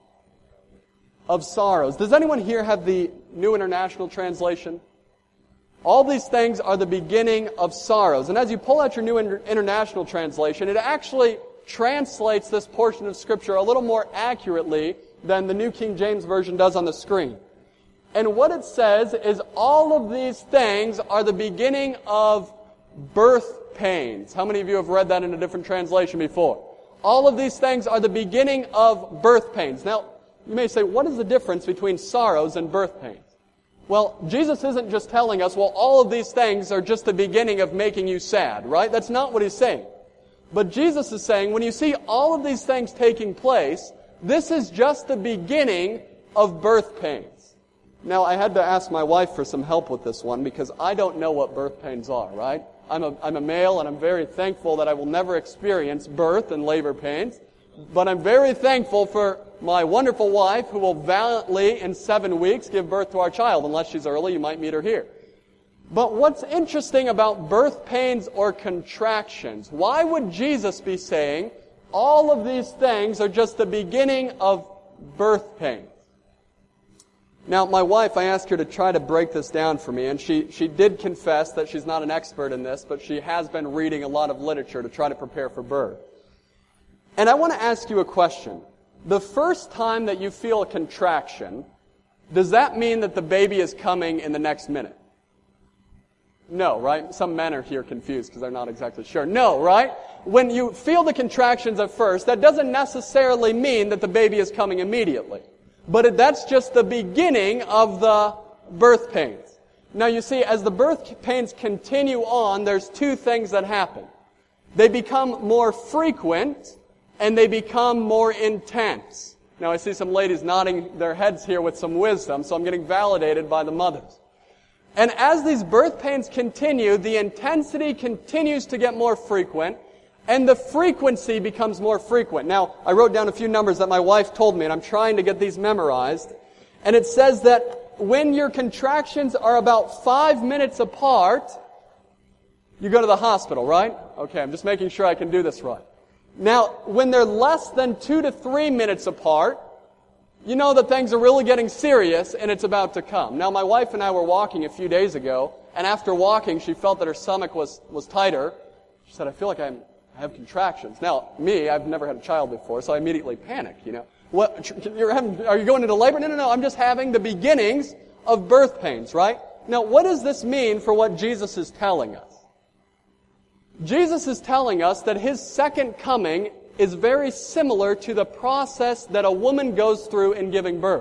Of sorrows. Does anyone here have the New International Translation? All these things are the beginning of sorrows. And as you pull out your New International Translation, it actually translates this portion of Scripture a little more accurately than the New King James Version does on the screen. And what it says is all of these things are the beginning of birth pains. How many of you have read that in a different translation before? All of these things are the beginning of birth pains. Now, You may say, what is the difference between sorrows and birth pains? Well, Jesus isn't just telling us, well, all of these things are just the beginning of making you sad, right? That's not what He's saying. But Jesus is saying, when you see all of these things taking place, this is just the beginning of birth pains. Now, I had to ask my wife for some help with this one because I don't know what birth pains are, right? I'm a, I'm a male, and I'm very thankful that I will never experience birth and labor pains. But I'm very thankful for my wonderful wife who will valiantly, in seven weeks, give birth to our child. Unless she's early, you might meet her here. But what's interesting about birth pains or contractions? Why would Jesus be saying all of these things are just the beginning of birth pains? Now, my wife, I asked her to try to break this down for me, and she, she did confess that she's not an expert in this, but she has been reading a lot of literature to try to prepare for birth. And I want to ask you a question. The first time that you feel a contraction, does that mean that the baby is coming in the next minute? No, right? Some men are here confused because they're not exactly sure. No, right? When you feel the contractions at first, that doesn't necessarily mean that the baby is coming immediately. But that's just the beginning of the birth pains. Now you see, as the birth pains continue on, there's two things that happen. They become more frequent, and they become more intense. Now I see some ladies nodding their heads here with some wisdom, so I'm getting validated by the mothers. And as these birth pains continue, the intensity continues to get more frequent, and the frequency becomes more frequent. Now, I wrote down a few numbers that my wife told me, and I'm trying to get these memorized. And it says that when your contractions are about five minutes apart, you go to the hospital, right? Okay, I'm just making sure I can do this right. Now, when they're less than two to three minutes apart, you know that things are really getting serious and it's about to come. Now, my wife and I were walking a few days ago, and after walking, she felt that her stomach was, was tighter. She said, I feel like I'm, I have contractions. Now, me, I've never had a child before, so I immediately panicked, you know. What, you're having, are you going into labor? No, no, no, I'm just having the beginnings of birth pains, right? Now, what does this mean for what Jesus is telling us? Jesus is telling us that His second coming is very similar to the process that a woman goes through in giving birth.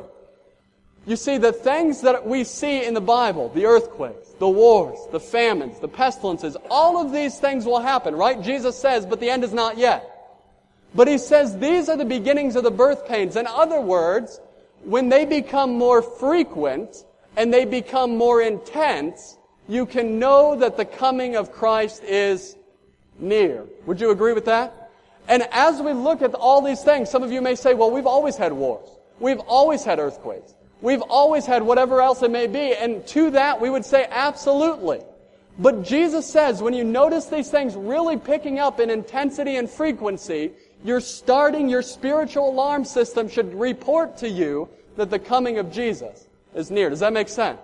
You see, the things that we see in the Bible, the earthquakes, the wars, the famines, the pestilences, all of these things will happen, right? Jesus says, but the end is not yet. But He says these are the beginnings of the birth pains. In other words, when they become more frequent and they become more intense, you can know that the coming of Christ is near. Would you agree with that? And as we look at all these things, some of you may say, well, we've always had wars. We've always had earthquakes. We've always had whatever else it may be. And to that, we would say absolutely. But Jesus says, when you notice these things really picking up in intensity and frequency, you're starting, your spiritual alarm system should report to you that the coming of Jesus is near. Does that make sense?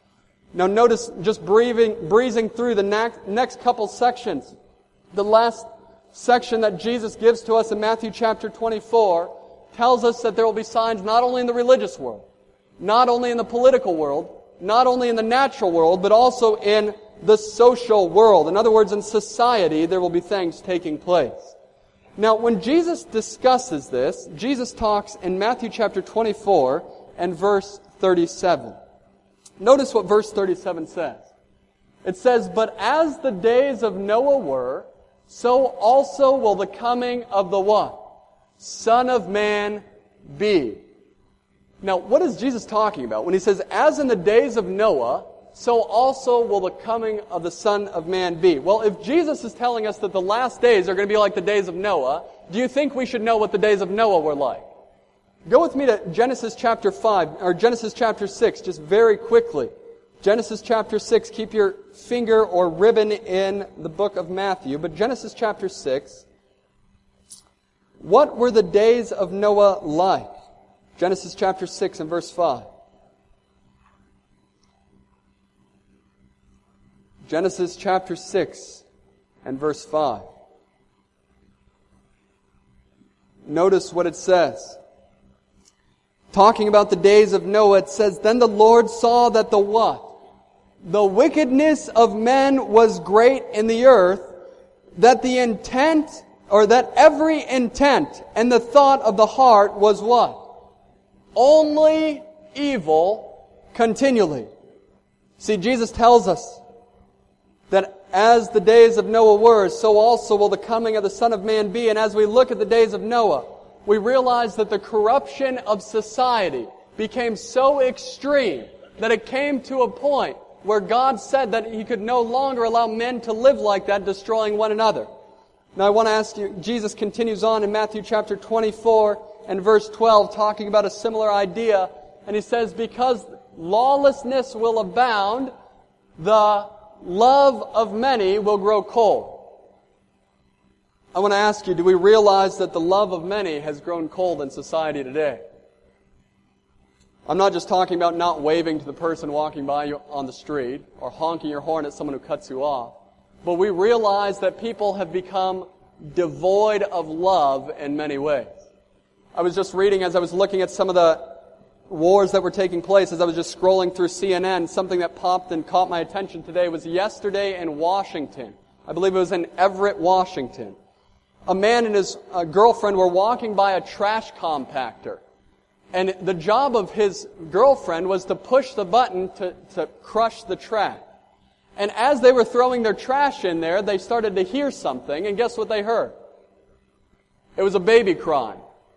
Now notice, just breathing, breezing through the next, next couple sections, the last section that Jesus gives to us in Matthew chapter twenty-four tells us that there will be signs not only in the religious world, not only in the political world, not only in the natural world, but also in the social world. In other words, in society, there will be things taking place. Now, when Jesus discusses this, Jesus talks in Matthew chapter twenty-four and verse thirty-seven. Notice what verse thirty-seven says. It says, "But as the days of Noah were, so also will the coming of the what? Son of Man be." Now, what is Jesus talking about? When He says, as in the days of Noah, so also will the coming of the Son of Man be. Well, if Jesus is telling us that the last days are going to be like the days of Noah, do you think we should know what the days of Noah were like? Go with me to Genesis chapter five, or Genesis chapter six, just very quickly. Genesis chapter six, keep your finger or ribbon in the book of Matthew, but Genesis chapter six. What were the days of Noah like? Genesis chapter six and verse five. Genesis chapter six and verse five. Notice what it says. Talking about the days of Noah, it says, "Then the Lord saw that the what? The wickedness of men was great in the earth, that the intent, or that every intent and the thought of the heart was what? only evil continually. See, Jesus tells us that as the days of Noah were, so also will the coming of the Son of Man be. And as we look at the days of Noah, we realize that the corruption of society became so extreme that it came to a point where God said that He could no longer allow men to live like that, destroying one another. Now I want to ask you, Jesus continues on in Matthew chapter twenty-four and verse twelve, talking about a similar idea. And He says, because lawlessness will abound, the love of many will grow cold. I want to ask you, do we realize that the love of many has grown cold in society today? I'm not just talking about not waving to the person walking by you on the street or honking your horn at someone who cuts you off. But we realize that people have become devoid of love in many ways. I was just reading as I was looking at some of the wars that were taking place, as I was just scrolling through C N N, something that popped and caught my attention today was yesterday in Washington. I believe it was in Everett, Washington. A man and his uh, girlfriend were walking by a trash compactor. And the job of his girlfriend was to push the button to, to crush the trash. And as they were throwing their trash in there, they started to hear something, and guess what they heard? It was a baby crying.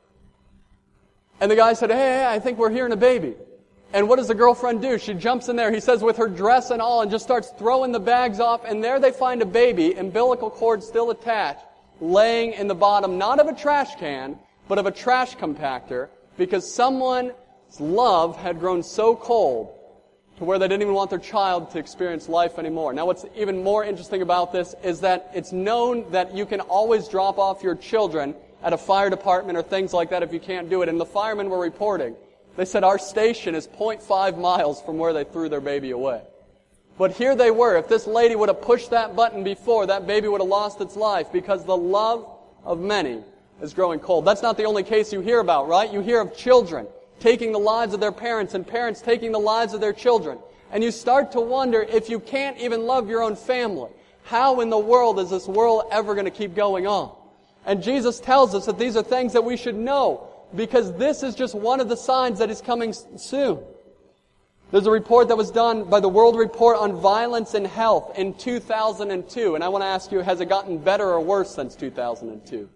And the guy said, hey, hey, I think we're hearing a baby. And what does the girlfriend do? She jumps in there, he says, with her dress and all, and just starts throwing the bags off, and there they find a baby, umbilical cord still attached, laying in the bottom, not of a trash can, but of a trash compactor, because someone's love had grown so cold to where they didn't even want their child to experience life anymore. Now what's even more interesting about this is that it's known that you can always drop off your children at a fire department or things like that if you can't do it. And the firemen were reporting, they said our station is zero point five miles from where they threw their baby away. But here they were. If this lady would have pushed that button before, that baby would have lost its life, because the love of many is growing cold. That's not the only case you hear about, right? You hear of children taking the lives of their parents and parents taking the lives of their children. And you start to wonder, if you can't even love your own family, how in the world is this world ever going to keep going on? And Jesus tells us that these are things that we should know, because this is just one of the signs that is coming soon. There's a report that was done by the World Report on Violence and Health in two thousand two. And I want to ask you, has it gotten better or worse since two thousand two?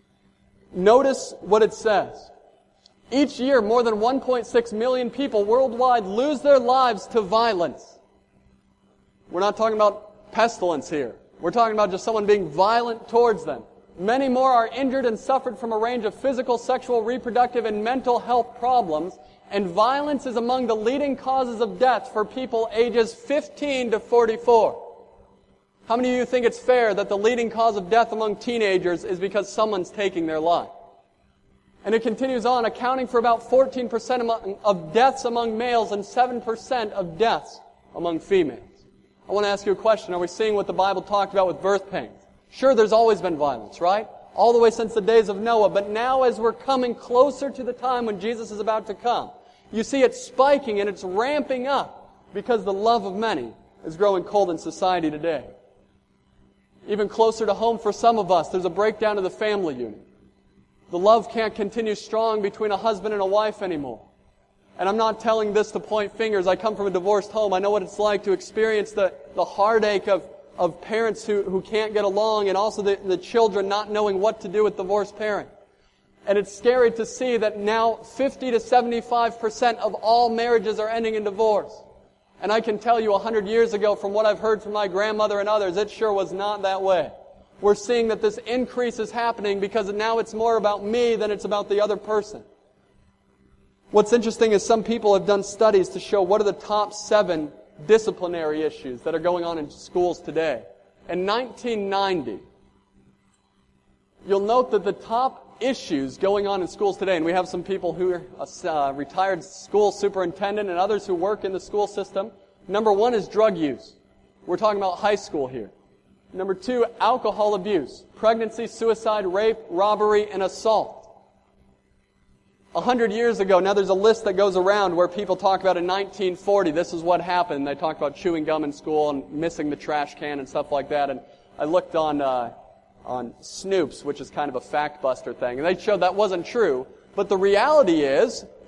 Notice what it says. Each year, more than one point six million people worldwide lose their lives to violence. We're not talking about pestilence here. We're talking about just someone being violent towards them. Many more are injured and suffered from a range of physical, sexual, reproductive, and mental health problems. And violence is among the leading causes of death for people ages fifteen to forty-four. How many of you think it's fair that the leading cause of death among teenagers is because someone's taking their life? And it continues on, accounting for about fourteen percent of deaths among males and seven percent of deaths among females. I want to ask you a question. Are we seeing what the Bible talked about with birth pains? Sure, there's always been violence, right? All the way since the days of Noah. But now as we're coming closer to the time when Jesus is about to come, you see it spiking and it's ramping up because the love of many is growing cold in society today. Even closer to home for some of us, there's a breakdown of the family unit. The love can't continue strong between a husband and a wife anymore. And I'm not telling this to point fingers. I come from a divorced home. I know what it's like to experience the, the heartache of, of parents who, who can't get along, and also the, the children not knowing what to do with divorced parents. And it's scary to see that now fifty to seventy-five percent of all marriages are ending in divorce. And I can tell you a hundred years ago, from what I've heard from my grandmother and others, it sure was not that way. We're seeing that this increase is happening because now it's more about me than it's about the other person. What's interesting is some people have done studies to show what are the top seven disciplinary issues that are going on in schools today. In nineteen ninety, you'll note that the top issues going on in schools today, and we have some people who are uh, retired school superintendent and others who work in the school system. Number one is drug use. We're talking about high school here. Number two, alcohol abuse, pregnancy, suicide, rape, robbery, and assault. A hundred years ago, now there's a list that goes around where people talk about in nineteen forty, this is what happened. They talked about chewing gum in school and missing the trash can and stuff like that. And I looked on uh, on Snoops, which is kind of a fact buster thing, and they showed that wasn't true. But the reality is,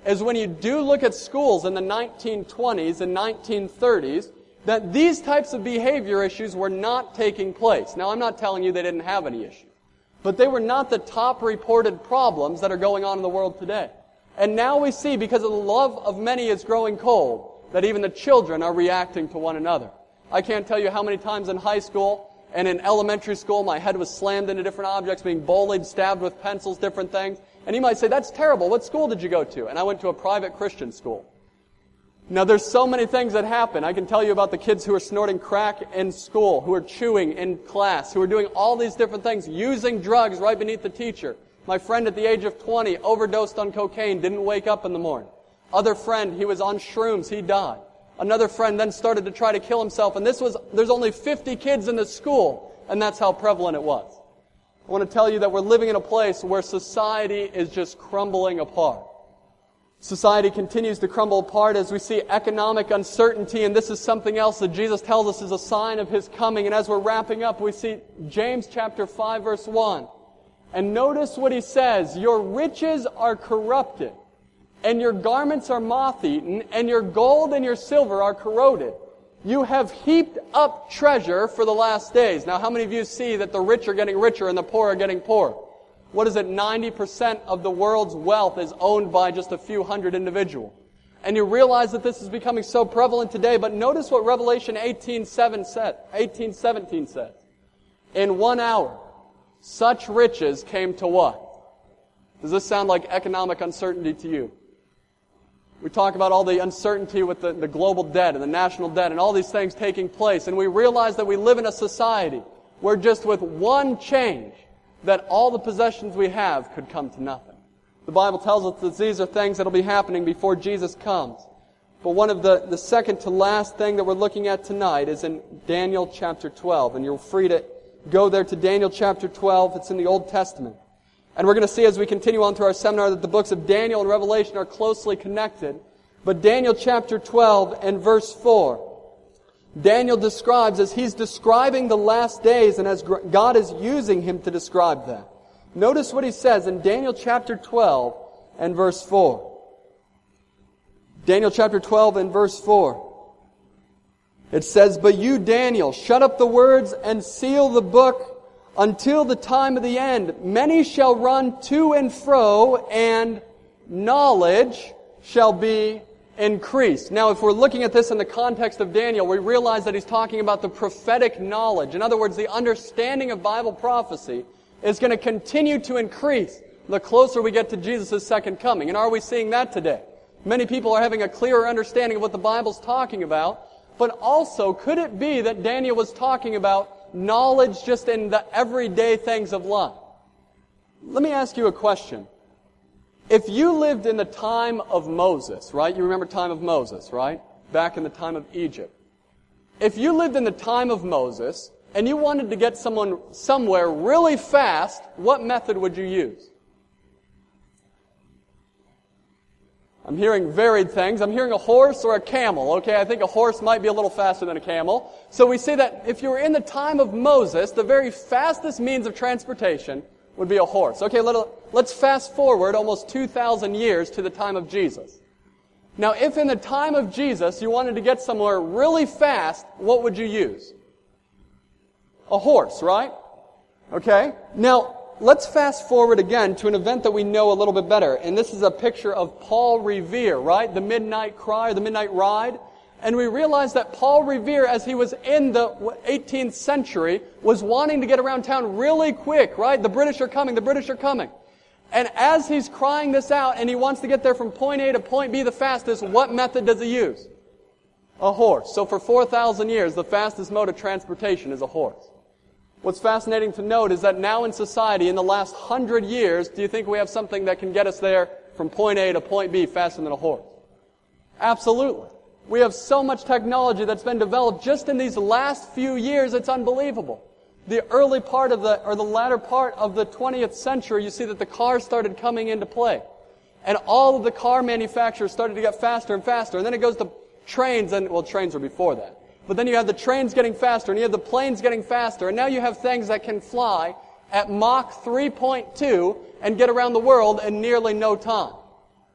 is when you do look at schools in the nineteen twenties and nineteen thirties, that these types of behavior issues were not taking place. Now, I'm not telling you they didn't have any issues, but they were not the top reported problems that are going on in the world today. And now we see, because of the love of many is growing cold, that even the children are reacting to one another. I can't tell you how many times in high school and in elementary school my head was slammed into different objects, being bullied, stabbed with pencils, different things. And you might say, that's terrible. What school did you go to? And I went to a private Christian school. Now, there's so many things that happen. I can tell you about the kids who are snorting crack in school, who are chewing in class, who are doing all these different things, using drugs right beneath the teacher. My friend at the age of twenty overdosed on cocaine, didn't wake up in the morning. Other friend, he was on shrooms, he died. Another friend then started to try to kill himself, and this was, there's only fifty kids in the school, and that's how prevalent it was. I want to tell you that we're living in a place where society is just crumbling apart. Society continues to crumble apart as we see economic uncertainty, and this is something else that Jesus tells us is a sign of His coming. And as we're wrapping up, we see James chapter five, verse one. And notice what he says, your riches are corrupted, and your garments are moth-eaten, and your gold and your silver are corroded. You have heaped up treasure for the last days. Now, how many of you see that the rich are getting richer and the poor are getting poorer? What is it? ninety percent of the world's wealth is owned by just a few hundred individuals. And you realize that this is becoming so prevalent today, but notice what Revelation eighteen seventeen says. In one hour, such riches came to what? Does this sound like economic uncertainty to you? We talk about all the uncertainty with the, the global debt and the national debt and all these things taking place, and we realize that we live in a society where just with one change, that all the possessions we have could come to nothing. The Bible tells us that these are things that will be happening before Jesus comes. But one of the, the second to last thing that we're looking at tonight is in Daniel chapter twelve. And you're free to go there to Daniel chapter twelve. It's in the Old Testament. And we're going to see as we continue on through our seminar that the books of Daniel and Revelation are closely connected. But Daniel chapter twelve and verse four. Daniel describes, as he's describing the last days and as God is using him to describe that. Notice what he says in Daniel chapter twelve and verse four. Daniel chapter twelve and verse four. It says, but you, Daniel, shut up the words and seal the book until the time of the end. Many shall run to and fro, and knowledge shall be increased. Now, if we're looking at this in the context of Daniel, we realize that he's talking about the prophetic knowledge. In other words, the understanding of Bible prophecy is going to continue to increase the closer we get to Jesus' second coming. And are we seeing that today? Many people are having a clearer understanding of what the Bible's talking about, but also, could it be that Daniel was talking about knowledge just in the everyday things of life? Let me ask you a question. If you lived in the time of Moses, right? You remember time of Moses, right? Back in the time of Egypt. If you lived in the time of Moses and you wanted to get someone somewhere really fast, what method would you use? I'm hearing varied things. I'm hearing a horse or a camel. Okay, I think a horse might be a little faster than a camel. So we see that if you were in the time of Moses, the very fastest means of transportation would be a horse. Okay, let, let's fast forward almost two thousand years to the time of Jesus. Now, if in the time of Jesus you wanted to get somewhere really fast, what would you use? A horse, right? Okay. Now, let's fast forward again to an event that we know a little bit better. And this is a picture of Paul Revere, right? The Midnight Cry, the Midnight Ride. And we realize that Paul Revere, as he was in the eighteenth century, was wanting to get around town really quick, right? The British are coming, the British are coming. And as he's crying this out and he wants to get there from point A to point B the fastest, what method does he use? A horse. So for four thousand years, the fastest mode of transportation is a horse. What's fascinating to note is that now in society, in the last hundred years, do you think we have something that can get us there from point A to point B faster than a horse? Absolutely. We have so much technology that's been developed just in these last few years, it's unbelievable. The early part of the, or the latter part of the twentieth century, you see that the car started coming into play. And all of the car manufacturers started to get faster and faster. And then it goes to trains, and, well, trains were before that. But then you have the trains getting faster, and you have the planes getting faster, and now you have things that can fly at Mach three point two and get around the world in nearly no time.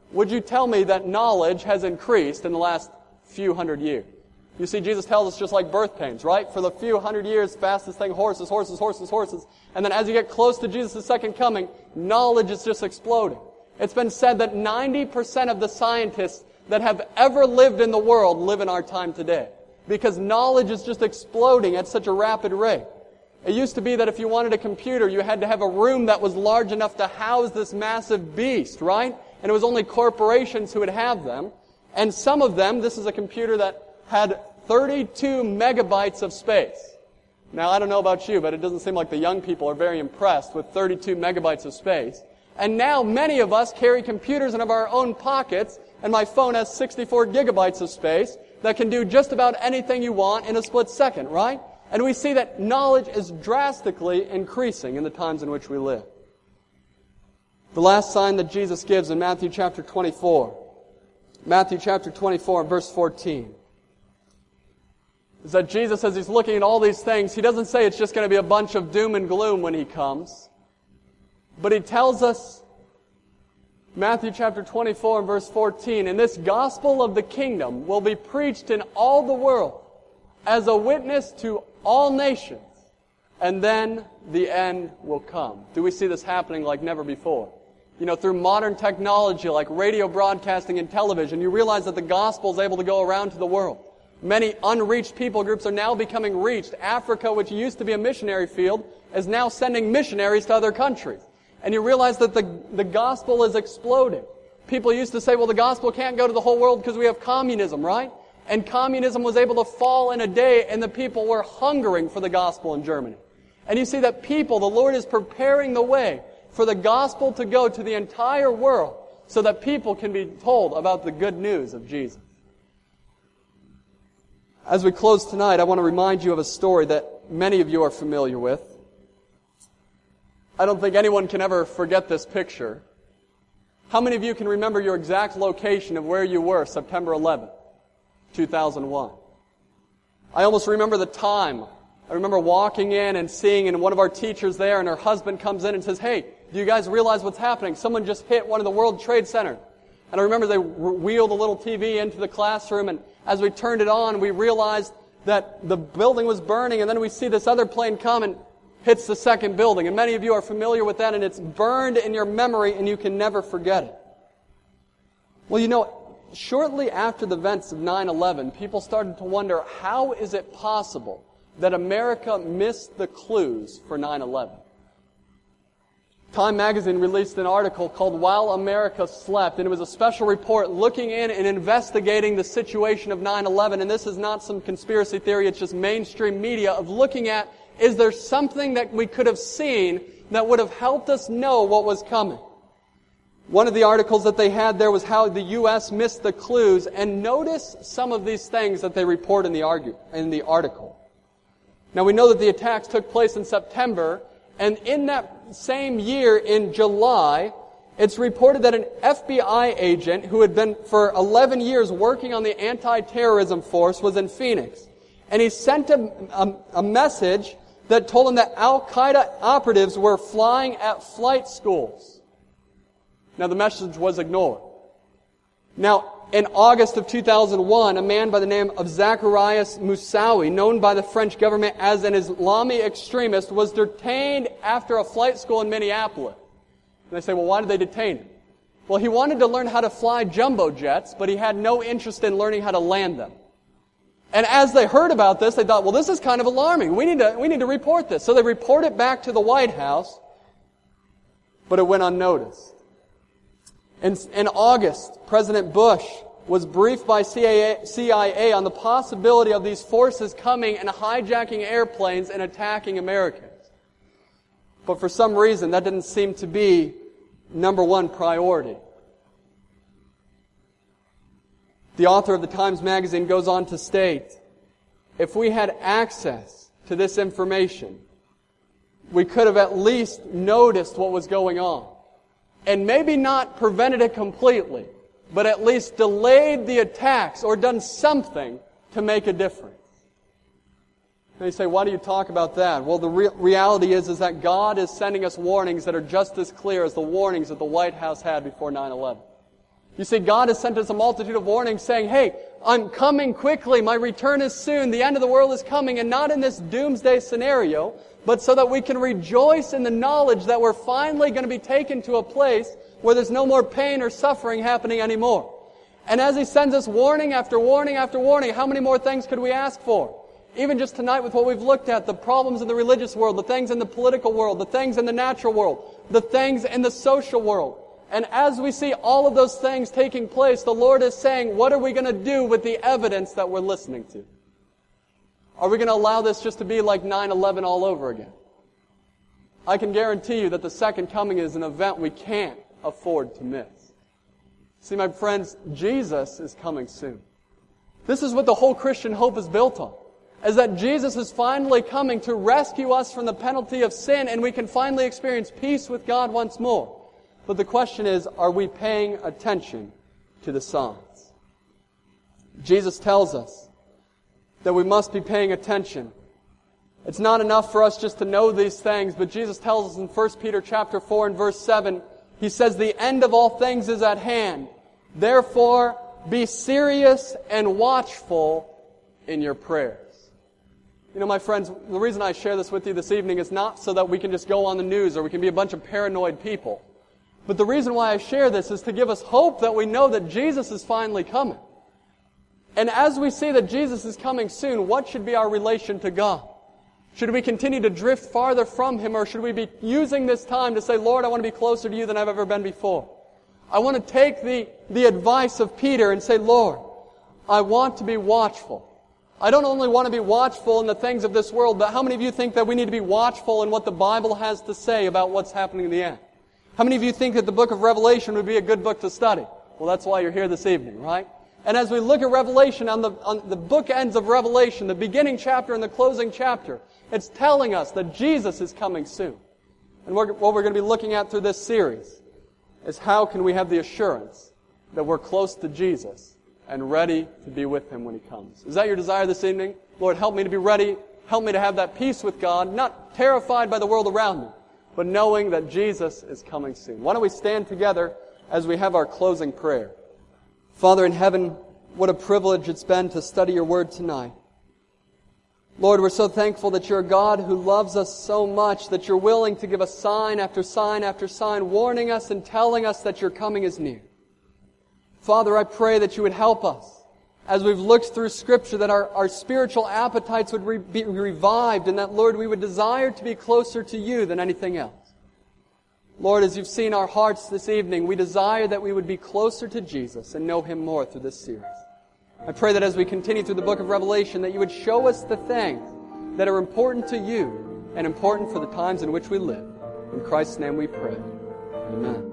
would you tell me that knowledge has increased in the last few hundred years? You see, Jesus tells us just like birth pains, right? For the few hundred years, fastest thing, horses, horses, horses, horses. And then as you get close to Jesus' second coming, knowledge is just exploding. It's been said that ninety percent of the scientists that have ever lived in the world live in our time today. Because knowledge is just exploding at such a rapid rate. It used to be that if you wanted a computer, you had to have a room that was large enough to house this massive beast, right? And it was only corporations who would have them. And some of them, this is a computer that had thirty-two megabytes of space. Now, I don't know about you, but it doesn't seem like the young people are very impressed with thirty-two megabytes of space. And now many of us carry computers in our own pockets, and my phone has sixty-four gigabytes of space that can do just about anything you want in a split second, right? And we see that knowledge is drastically increasing in the times in which we live. The last sign that Jesus gives in Matthew chapter twenty-four, Matthew chapter twenty-four and verse fourteen, is that Jesus, as He's looking at all these things, He doesn't say it's just going to be a bunch of doom and gloom when He comes. But He tells us, Matthew chapter twenty-four and verse fourteen, and this gospel of the kingdom will be preached in all the world as a witness to all nations, and then the end will come. Do we see this happening like never before? You know, through modern technology like radio broadcasting and television, you realize that the gospel is able to go around to the world. Many unreached people groups are now becoming reached. Africa, which used to be a missionary field, is now sending missionaries to other countries. And you realize that the, the gospel is exploding. People used to say, well, the gospel can't go to the whole world because we have communism, right? And communism was able to fall in a day, and the people were hungering for the gospel in Germany. And you see that people, the Lord is preparing the way for the gospel to go to the entire world so that people can be told about the good news of Jesus. As we close tonight, I want to remind you of a story that many of you are familiar with. I don't think anyone can ever forget this picture. How many of you can remember your exact location of where you were September eleventh, two thousand one? I almost remember the time. I remember walking in and seeing, and one of our teachers there, and her husband comes in and says, hey, do you guys realize what's happening? Someone just hit one of the World Trade Center. And I remember they wheeled a little T V into the classroom, and as we turned it on, we realized that the building was burning, and then we see this other plane come and hits the second building. And many of you are familiar with that, and it's burned in your memory, and you can never forget it. Well, you know, shortly after the events of nine eleven, people started to wonder, how is it possible that America missed the clues for nine eleven? Time magazine released an article called While America Slept, and it was a special report looking in and investigating the situation of nine eleven. And this is not some conspiracy theory, it's just mainstream media of looking at, is there something that we could have seen that would have helped us know what was coming? One of the articles that they had there was how the U S missed the clues, and notice some of these things that they report in the, argue, in the article. Now we know that the attacks took place in September, and in that same year, in July, it's reported that an F B I agent who had been for eleven years working on the anti-terrorism force was in Phoenix. And he sent a, a, a message that told him that Al-Qaeda operatives were flying at flight schools. Now the message was ignored. Now, in August of two thousand one, a man by the name of Zacharias Moussaoui, known by the French government as an Islami extremist, was detained after a flight school in Minneapolis. And they say, well, why did they detain him? Well, he wanted to learn how to fly jumbo jets, but he had no interest in learning how to land them. And as they heard about this, they thought, well, this is kind of alarming. We need to, we need to report this. So they report it back to the White House, but it went unnoticed. In, in August, President Bush was briefed by C I A on the possibility of these forces coming and hijacking airplanes and attacking Americans. But for some reason, that didn't seem to be number one priority. The author of the Times Magazine goes on to state, if we had access to this information, we could have at least noticed what was going on. And maybe not prevented it completely, but at least delayed the attacks or done something to make a difference. And you say, why do you talk about that? Well, the re- reality is, is that God is sending us warnings that are just as clear as the warnings that the White House had before nine eleven. You see, God has sent us a multitude of warnings saying, hey, I'm coming quickly. My return is soon. The end of the world is coming. And not in this doomsday scenario, but so that we can rejoice in the knowledge that we're finally going to be taken to a place where there's no more pain or suffering happening anymore. And as He sends us warning after warning after warning, how many more things could we ask for? Even just tonight with what we've looked at, the problems in the religious world, the things in the political world, the things in the natural world, the things in the social world. And as we see all of those things taking place, the Lord is saying, what are we going to do with the evidence that we're listening to? Are we going to allow this just to be like nine eleven all over again? I can guarantee you that the second coming is an event we can't afford to miss. See, my friends, Jesus is coming soon. This is what the whole Christian hope is built on, is that Jesus is finally coming to rescue us from the penalty of sin, and we can finally experience peace with God once more. But the question is, are we paying attention to the signs? Jesus tells us that we must be paying attention. It's not enough for us just to know these things, but Jesus tells us in First Peter chapter four and verse seven, He says, the end of all things is at hand. Therefore, be serious and watchful in your prayers. You know, my friends, the reason I share this with you this evening is not so that we can just go on the news or we can be a bunch of paranoid people. But the reason why I share this is to give us hope that we know that Jesus is finally coming. And as we see that Jesus is coming soon, what should be our relation to God? Should we continue to drift farther from Him, or should we be using this time to say, Lord, I want to be closer to You than I've ever been before? I want to take the, the advice of Peter and say, Lord, I want to be watchful. I don't only want to be watchful in the things of this world, but how many of you think that we need to be watchful in what the Bible has to say about what's happening in the end? How many of you think that the book of Revelation would be a good book to study? Well, that's why you're here this evening, right? And as we look at Revelation, on the, on the bookends of Revelation, the beginning chapter and the closing chapter, it's telling us that Jesus is coming soon. And we're, what we're going to be looking at through this series is how can we have the assurance that we're close to Jesus and ready to be with Him when He comes. Is that your desire this evening? Lord, help me to be ready. Help me to have that peace with God, not terrified by the world around me, but knowing that Jesus is coming soon. Why don't we stand together as we have our closing prayer? Father in heaven, what a privilege it's been to study Your Word tonight. Lord, we're so thankful that You're a God who loves us so much, that You're willing to give us sign after sign after sign, warning us and telling us that Your coming is near. Father, I pray that You would help us as we've looked through Scripture, that our, our spiritual appetites would re, be revived, and that, Lord, we would desire to be closer to You than anything else. Lord, as You've seen our hearts this evening, we desire that we would be closer to Jesus and know Him more through this series. I pray that as we continue through the book of Revelation, that You would show us the things that are important to You and important for the times in which we live. In Christ's name we pray. Amen.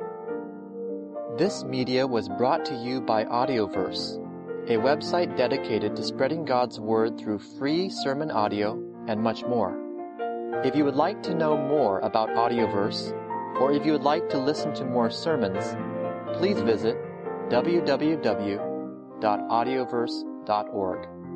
This media was brought to you by Audioverse, a website dedicated to spreading God's Word through free sermon audio and much more. If you would like to know more about Audioverse, or if you would like to listen to more sermons, please visit w w w dot audioverse dot org.